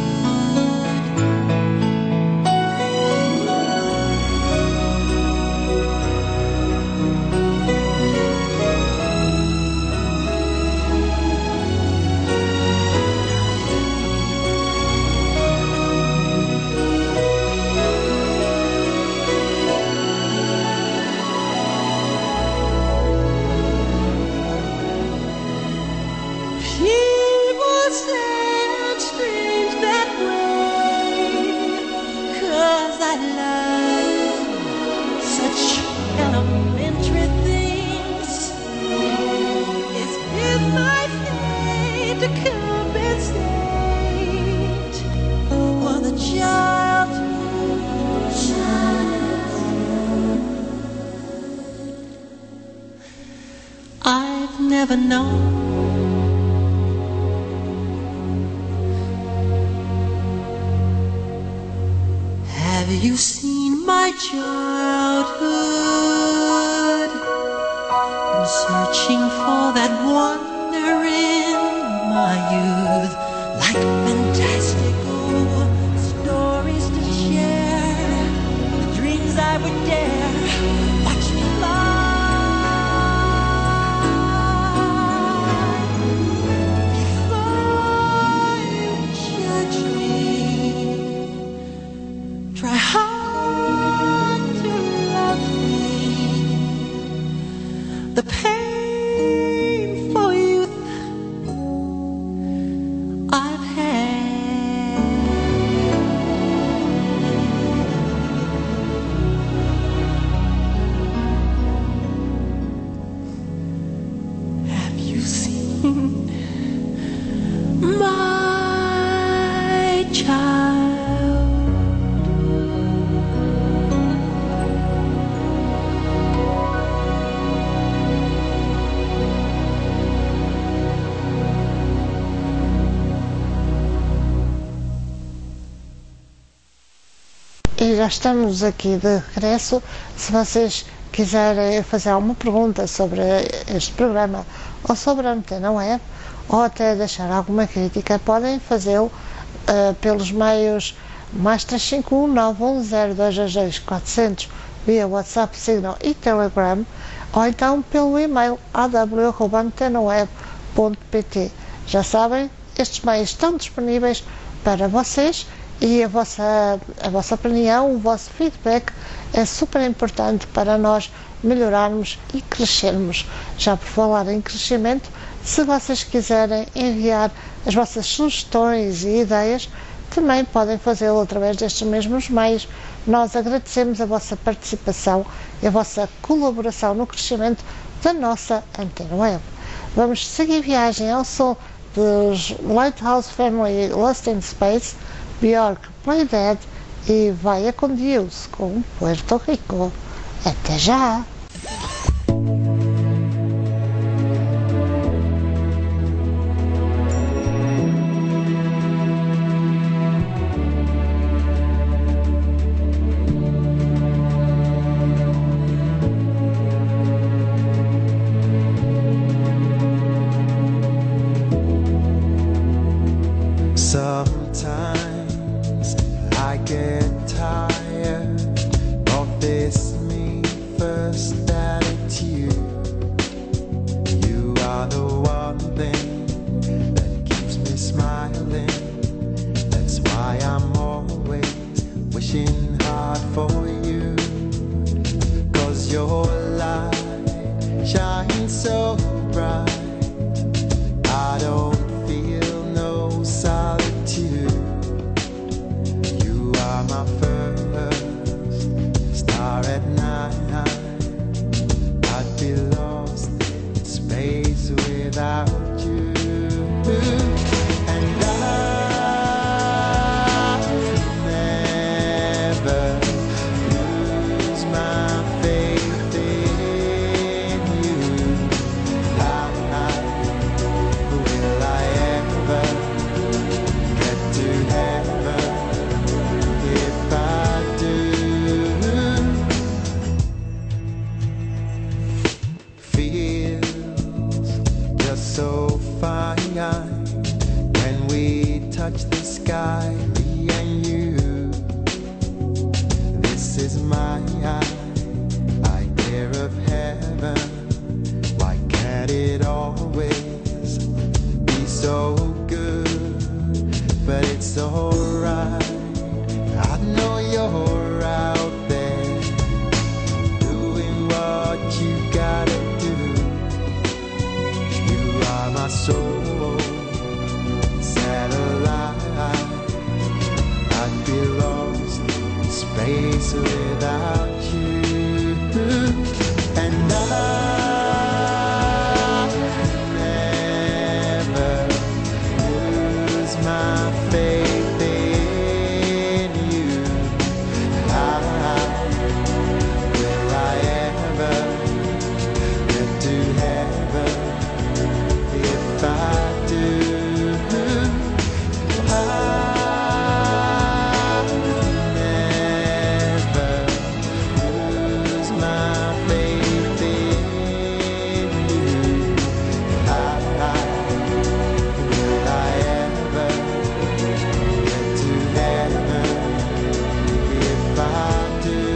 People say I'm strange that way, 'cause I love such elementary things. Is it my fate to compensate for the child? I've never known. Have you seen my childhood? I'm searching for that wonder in my youth, like fantastical stories to share, the dreams I would dare watch me fly. Before you judge me, try hard to love me. The painful youth I've had. Have you seen my child? E já estamos aqui de regresso. Se vocês quiserem fazer alguma pergunta sobre este programa ou sobre a Antena Web, ou até deixar alguma crítica, podem fazê-lo uh, pelos meios mais três cinco um nove um zero dois dois dois quatro zero zero via WhatsApp, Signal e Telegram, ou então pelo e-mail a w arroba antena web ponto p t. Já sabem, estes meios estão disponíveis para vocês e a vossa, a vossa opinião, o vosso feedback é super importante para nós melhorarmos e crescermos. Já por falar em crescimento, se vocês quiserem enviar as vossas sugestões e ideias, também podem fazê-lo através destes mesmos meios. Nós agradecemos a vossa participação e a vossa colaboração no crescimento da nossa Antena Web. Vamos seguir viagem ao som dos Lighthouse Family, Lost in Space, Bjork, Play Dead e Vaya con Dios com Puerto Rico. Até já! Sometimes I get tired of this me first 'cause your light shines so bright. I don't feel no solitude. You are my first star at night. I'd be lost in space without you. And I never lose my faith in you. I, will I ever get to heaven? If I do, feels just so fine when we touch the sky, me and you. This is my idea of heaven. Why can't it always be so good? But it's alright. I know you're out there doing what you gotta do. You are my soul satellite. I'd be lost in space without you. And I never lose my faith in you. I, will I ever get to heaven? If I do, I never lose my faith in you. I, will I ever get to heaven? If I do.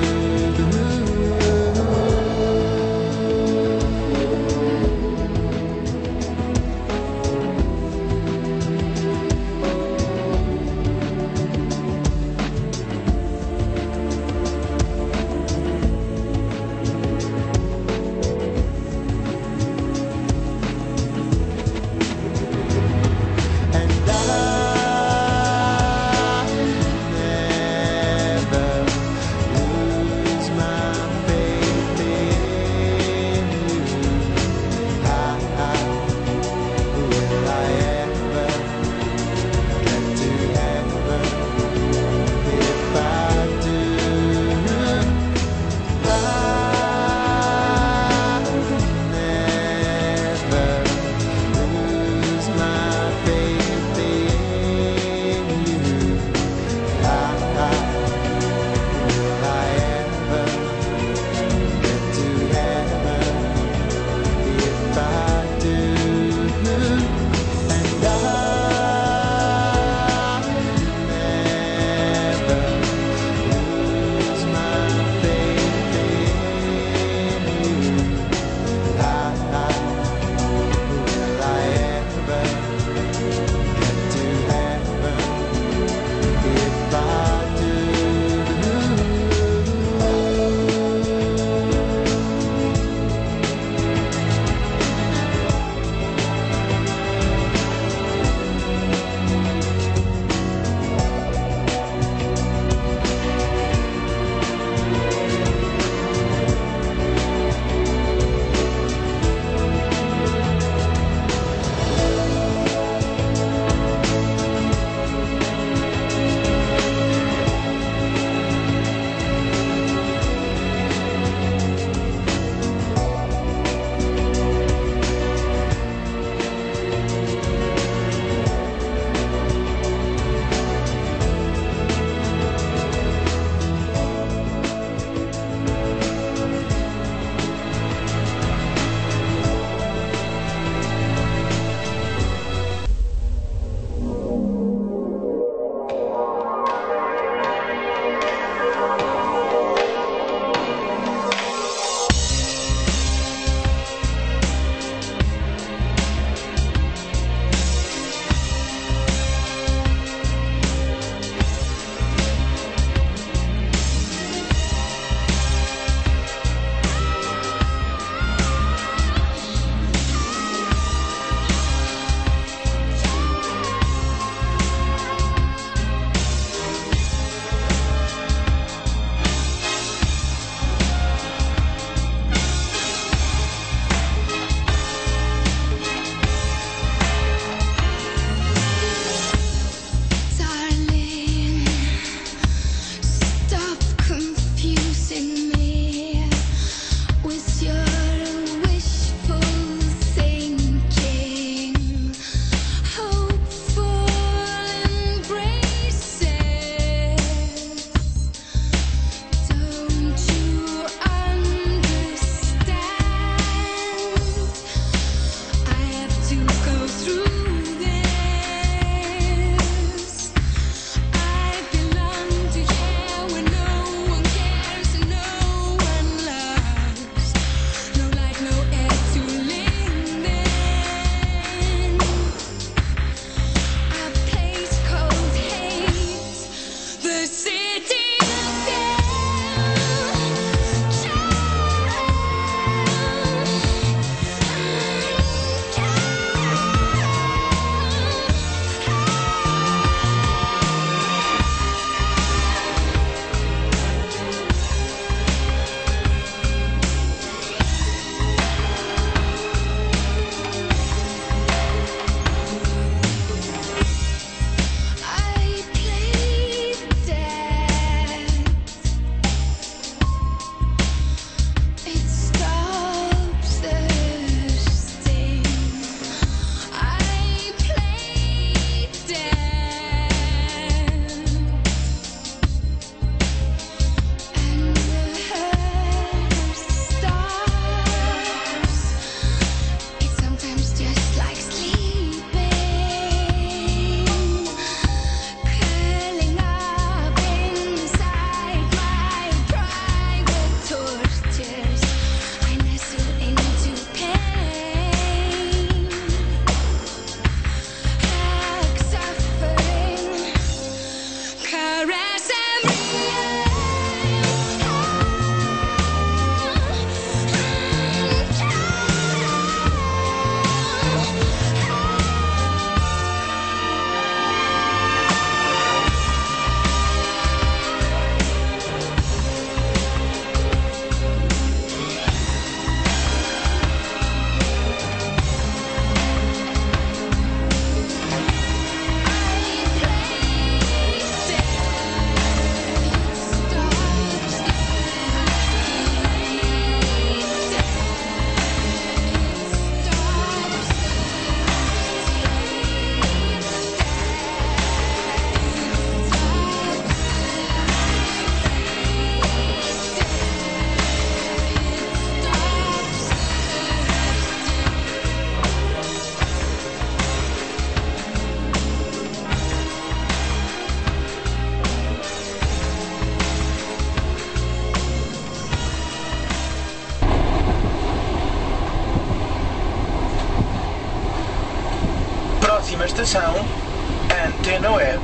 Próxima estação, Antena Web.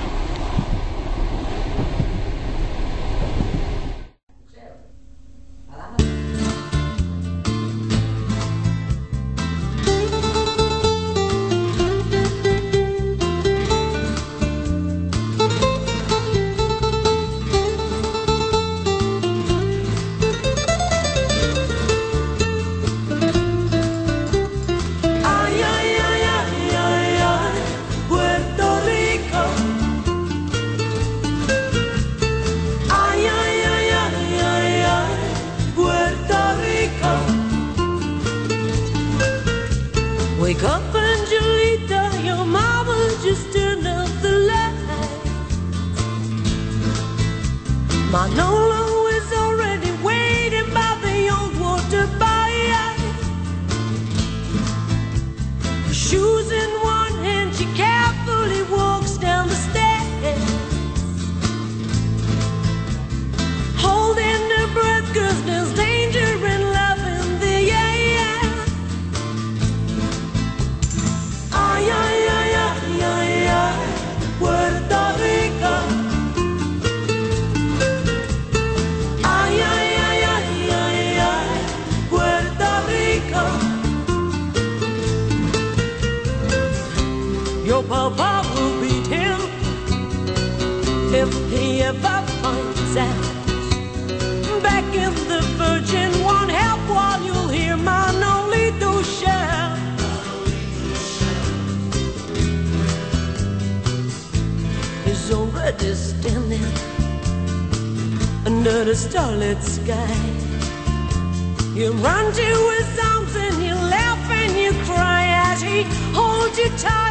Ay, ay, ay, ay, ay, ay, Puerto Rico. Ay, ay, ay, ay, ay, ay, Puerto Rico. Wake up, Angelita, your mama just turned up the light. Manolo is already waiting by the old water by. Shoes in one hand, she carefully walks down the stairs, holding her breath, 'cause there's danger in love in the air. Ay, ay, ay, ay, ay, ay, Puerto Rico. Ay, ay, ay, ay, ay, ay, Puerto Rico. Your papa will beat him if he ever finds out. Back in the Virgin won't help while you'll hear Manolito shout. He's already standing under the starlit sky. You run to his arms and you laugh and you cry as he holds you tight.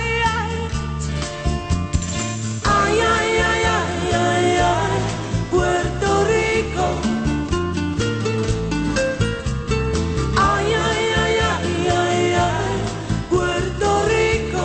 Ay, ay, ay, ay, ay, ay, Puerto Rico. Ay, ay, ay, ay, ay, ay, Puerto Rico.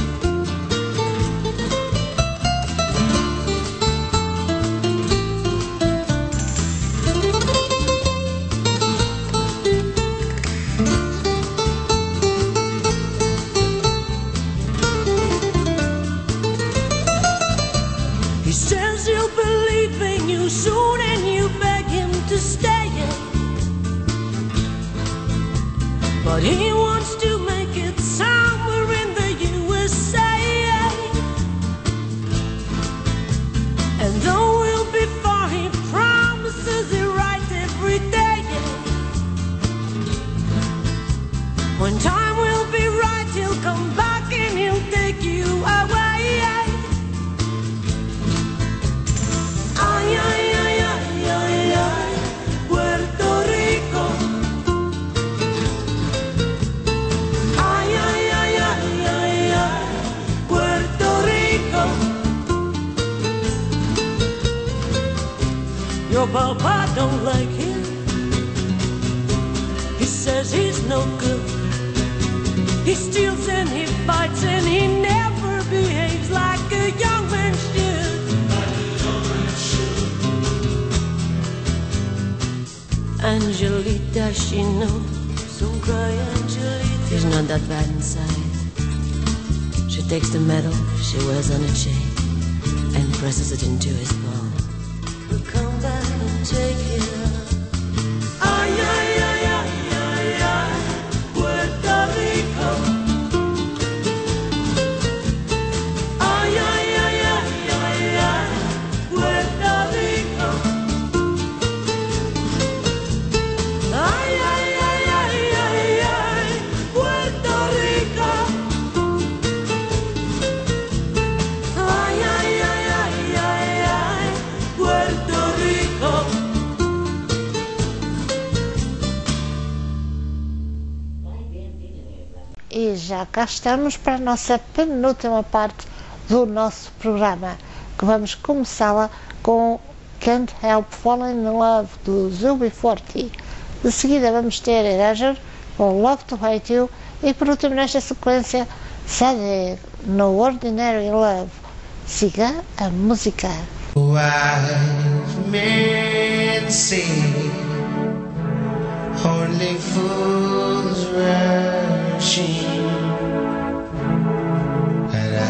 He says he'll be leaving you soon and you beg him to stay. But he wants to make it somewhere in the U S A. And though we'll be far, he promises he writes every day. When time will be right, he'll come back and he'll take you away. Ay, ay, ay, ay, ay, ay, Puerto Rico. Ay, ay, ay, ay, ay, ay, Puerto Rico. Your papa don't like him. He says he's no good. He steals and he fights and he never behaves like a young man should. Angelita, she knows. Don't cry, Angelita. He's not that bad inside. She takes the medal she wears on a chain and presses it into his palm. He'll come back and take it. Ay, ay, ay, ay, ay, ay, Puerto Rico. Ay, ay, ay, ay, ay, ay, Puerto Rico. Ay, ay, ay, ay, ay, ay, Puerto Rico. Ay, ay, ay, ay, ay, ay, Puerto Rico. E já cá estamos para a nossa penúltima parte do nosso programa, que vamos começá-la com Can't Help Falling in Love, do U B quarenta. De seguida vamos ter Erasure, com Love to Hate You, e por último nesta sequência, Sade, No Ordinary Love. Siga a música. Wise men say only fools rushing, and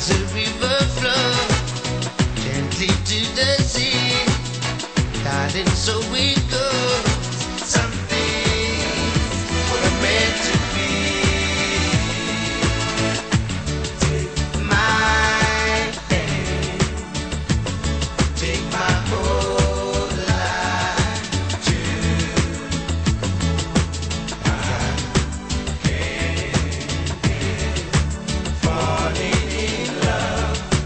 as a river flows gently to the sea. Darling, so it goes. Some things were meant to be. Take my hand, take my whole life too. I can't help falling in love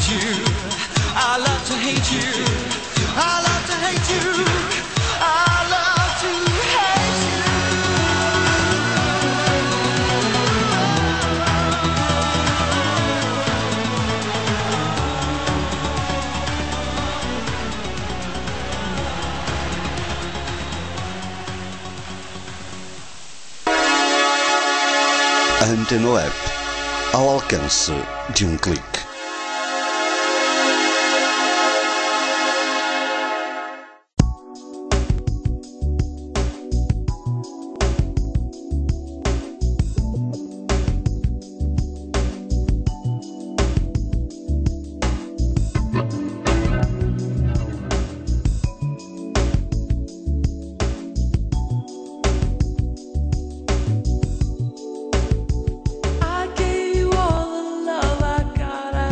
hate you. I love to hate you. I love to hate you. I love to hate you. Antena Web, ao alcance de um clique. I gave you all the love I got. I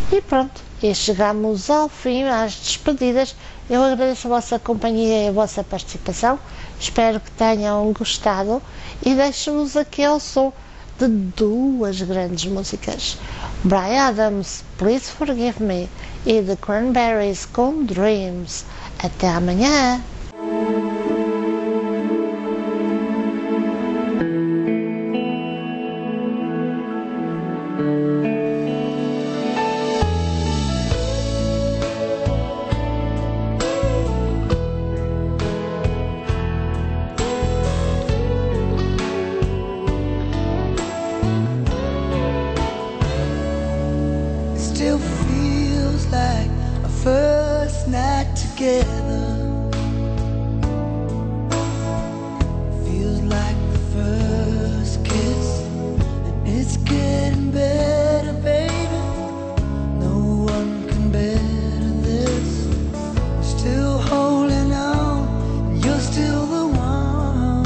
E pronto, e chegamos ao fim, às despedidas. Eu agradeço a vossa companhia e a vossa participação. Espero que tenham gostado e deixo-vos aqui ao som de duas grandes músicas. Bryan Adams, Please Forgive Me, e The Cranberries com Dreams. Até amanhã! Still feels like a first night together. Feels like the first kiss, and it's getting better, baby. No one can better this. Still holding on, and you're still the one.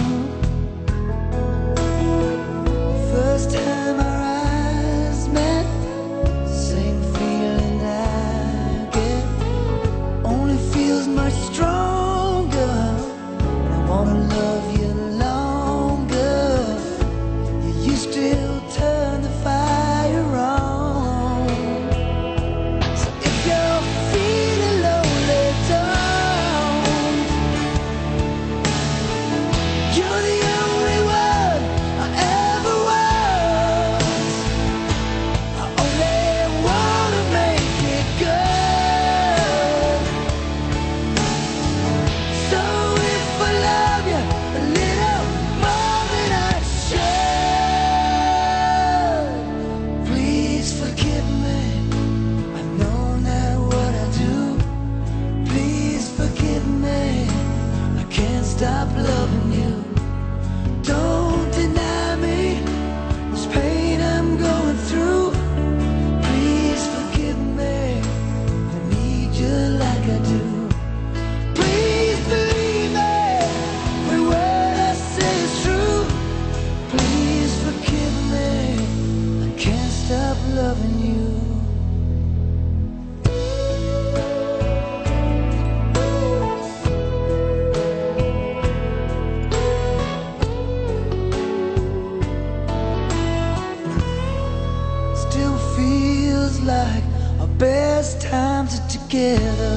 First time our eyes met, same feeling I get, only feels much stronger. And I wanna love you longer. Yeah, you still turn the fire on. So if you're feeling lonely, don't. You're the only one I ever was. I only wanna make it good. So if I love you a little more than I should, please forgive me. I know now what I do. Please forgive me. I can't stop loving you. Don't deny me this pain I'm going through. Please forgive me. I need you like I do. Please believe me when what I say is true. Please forgive me. I can't stop loving you. Still feels like our best times are together.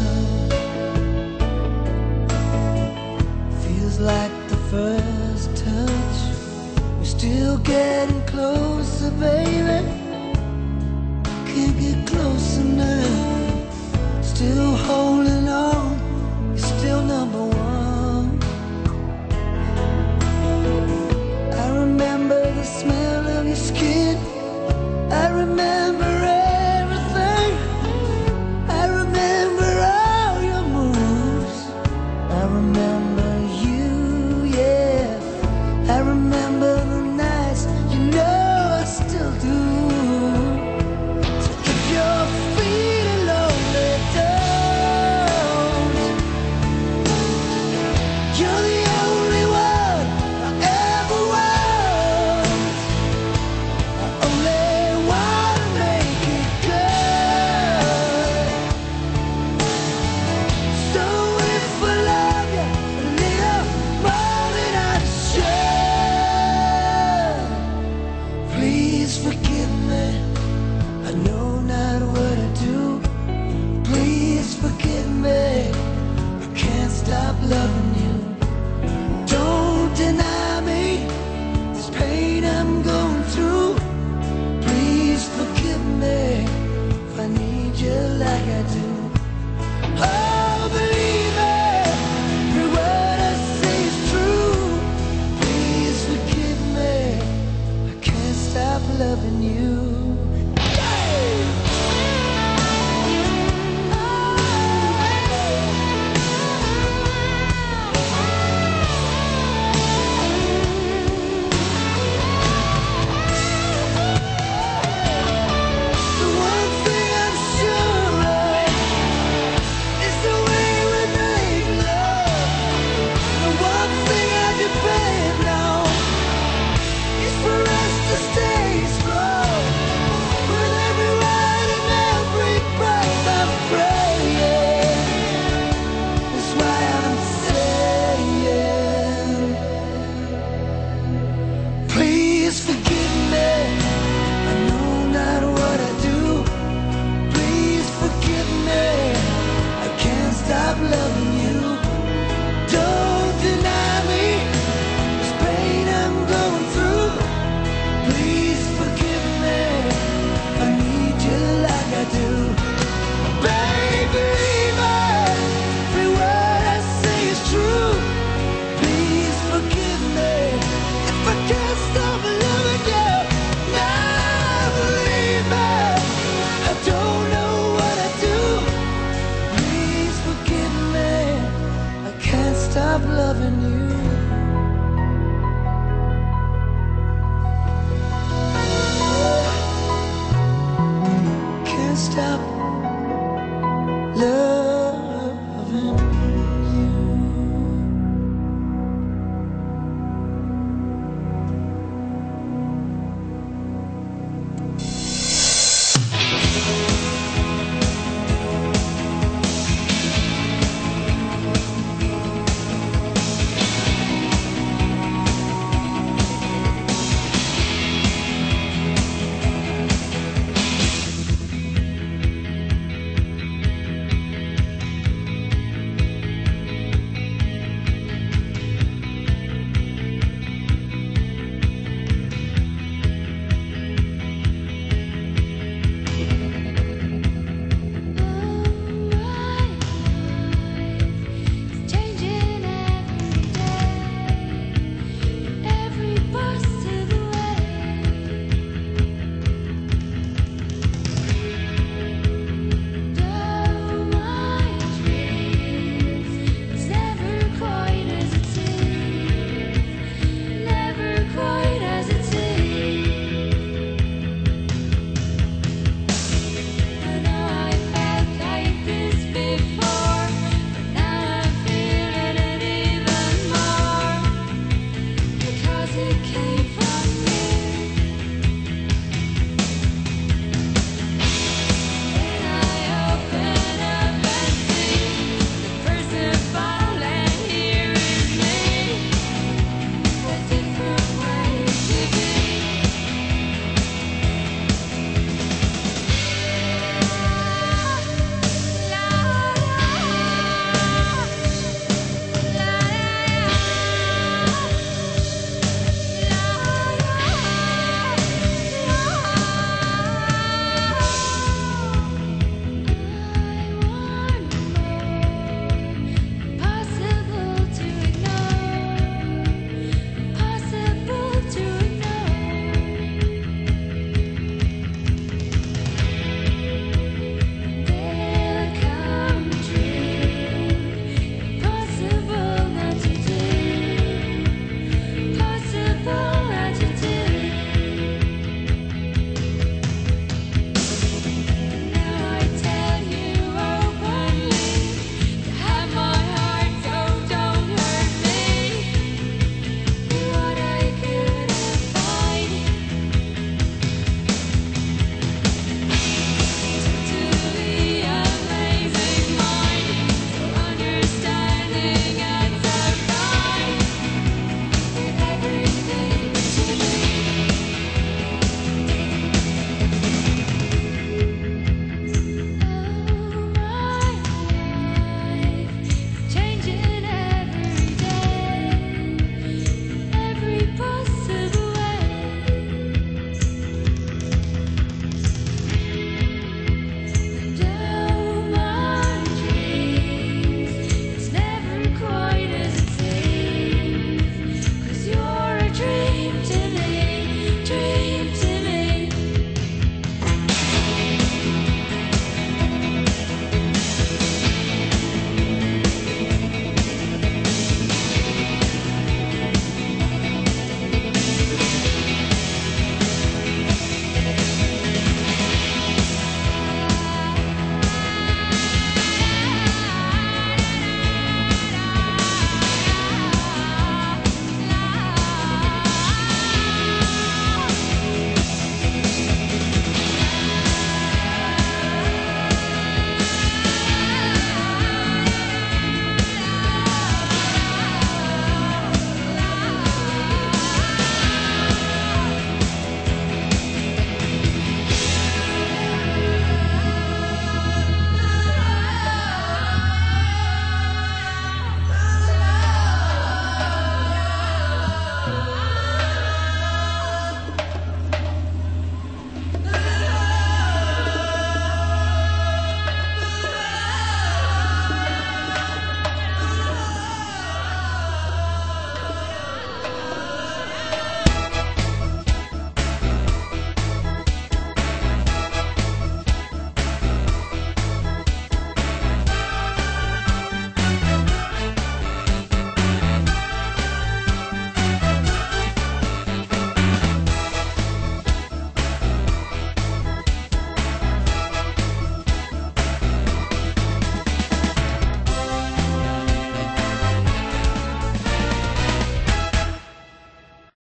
Feels like the first touch. We're still getting closer, baby. Can't get closer now. Still holding on. You're still number one. I remember the smell of your skin. I remember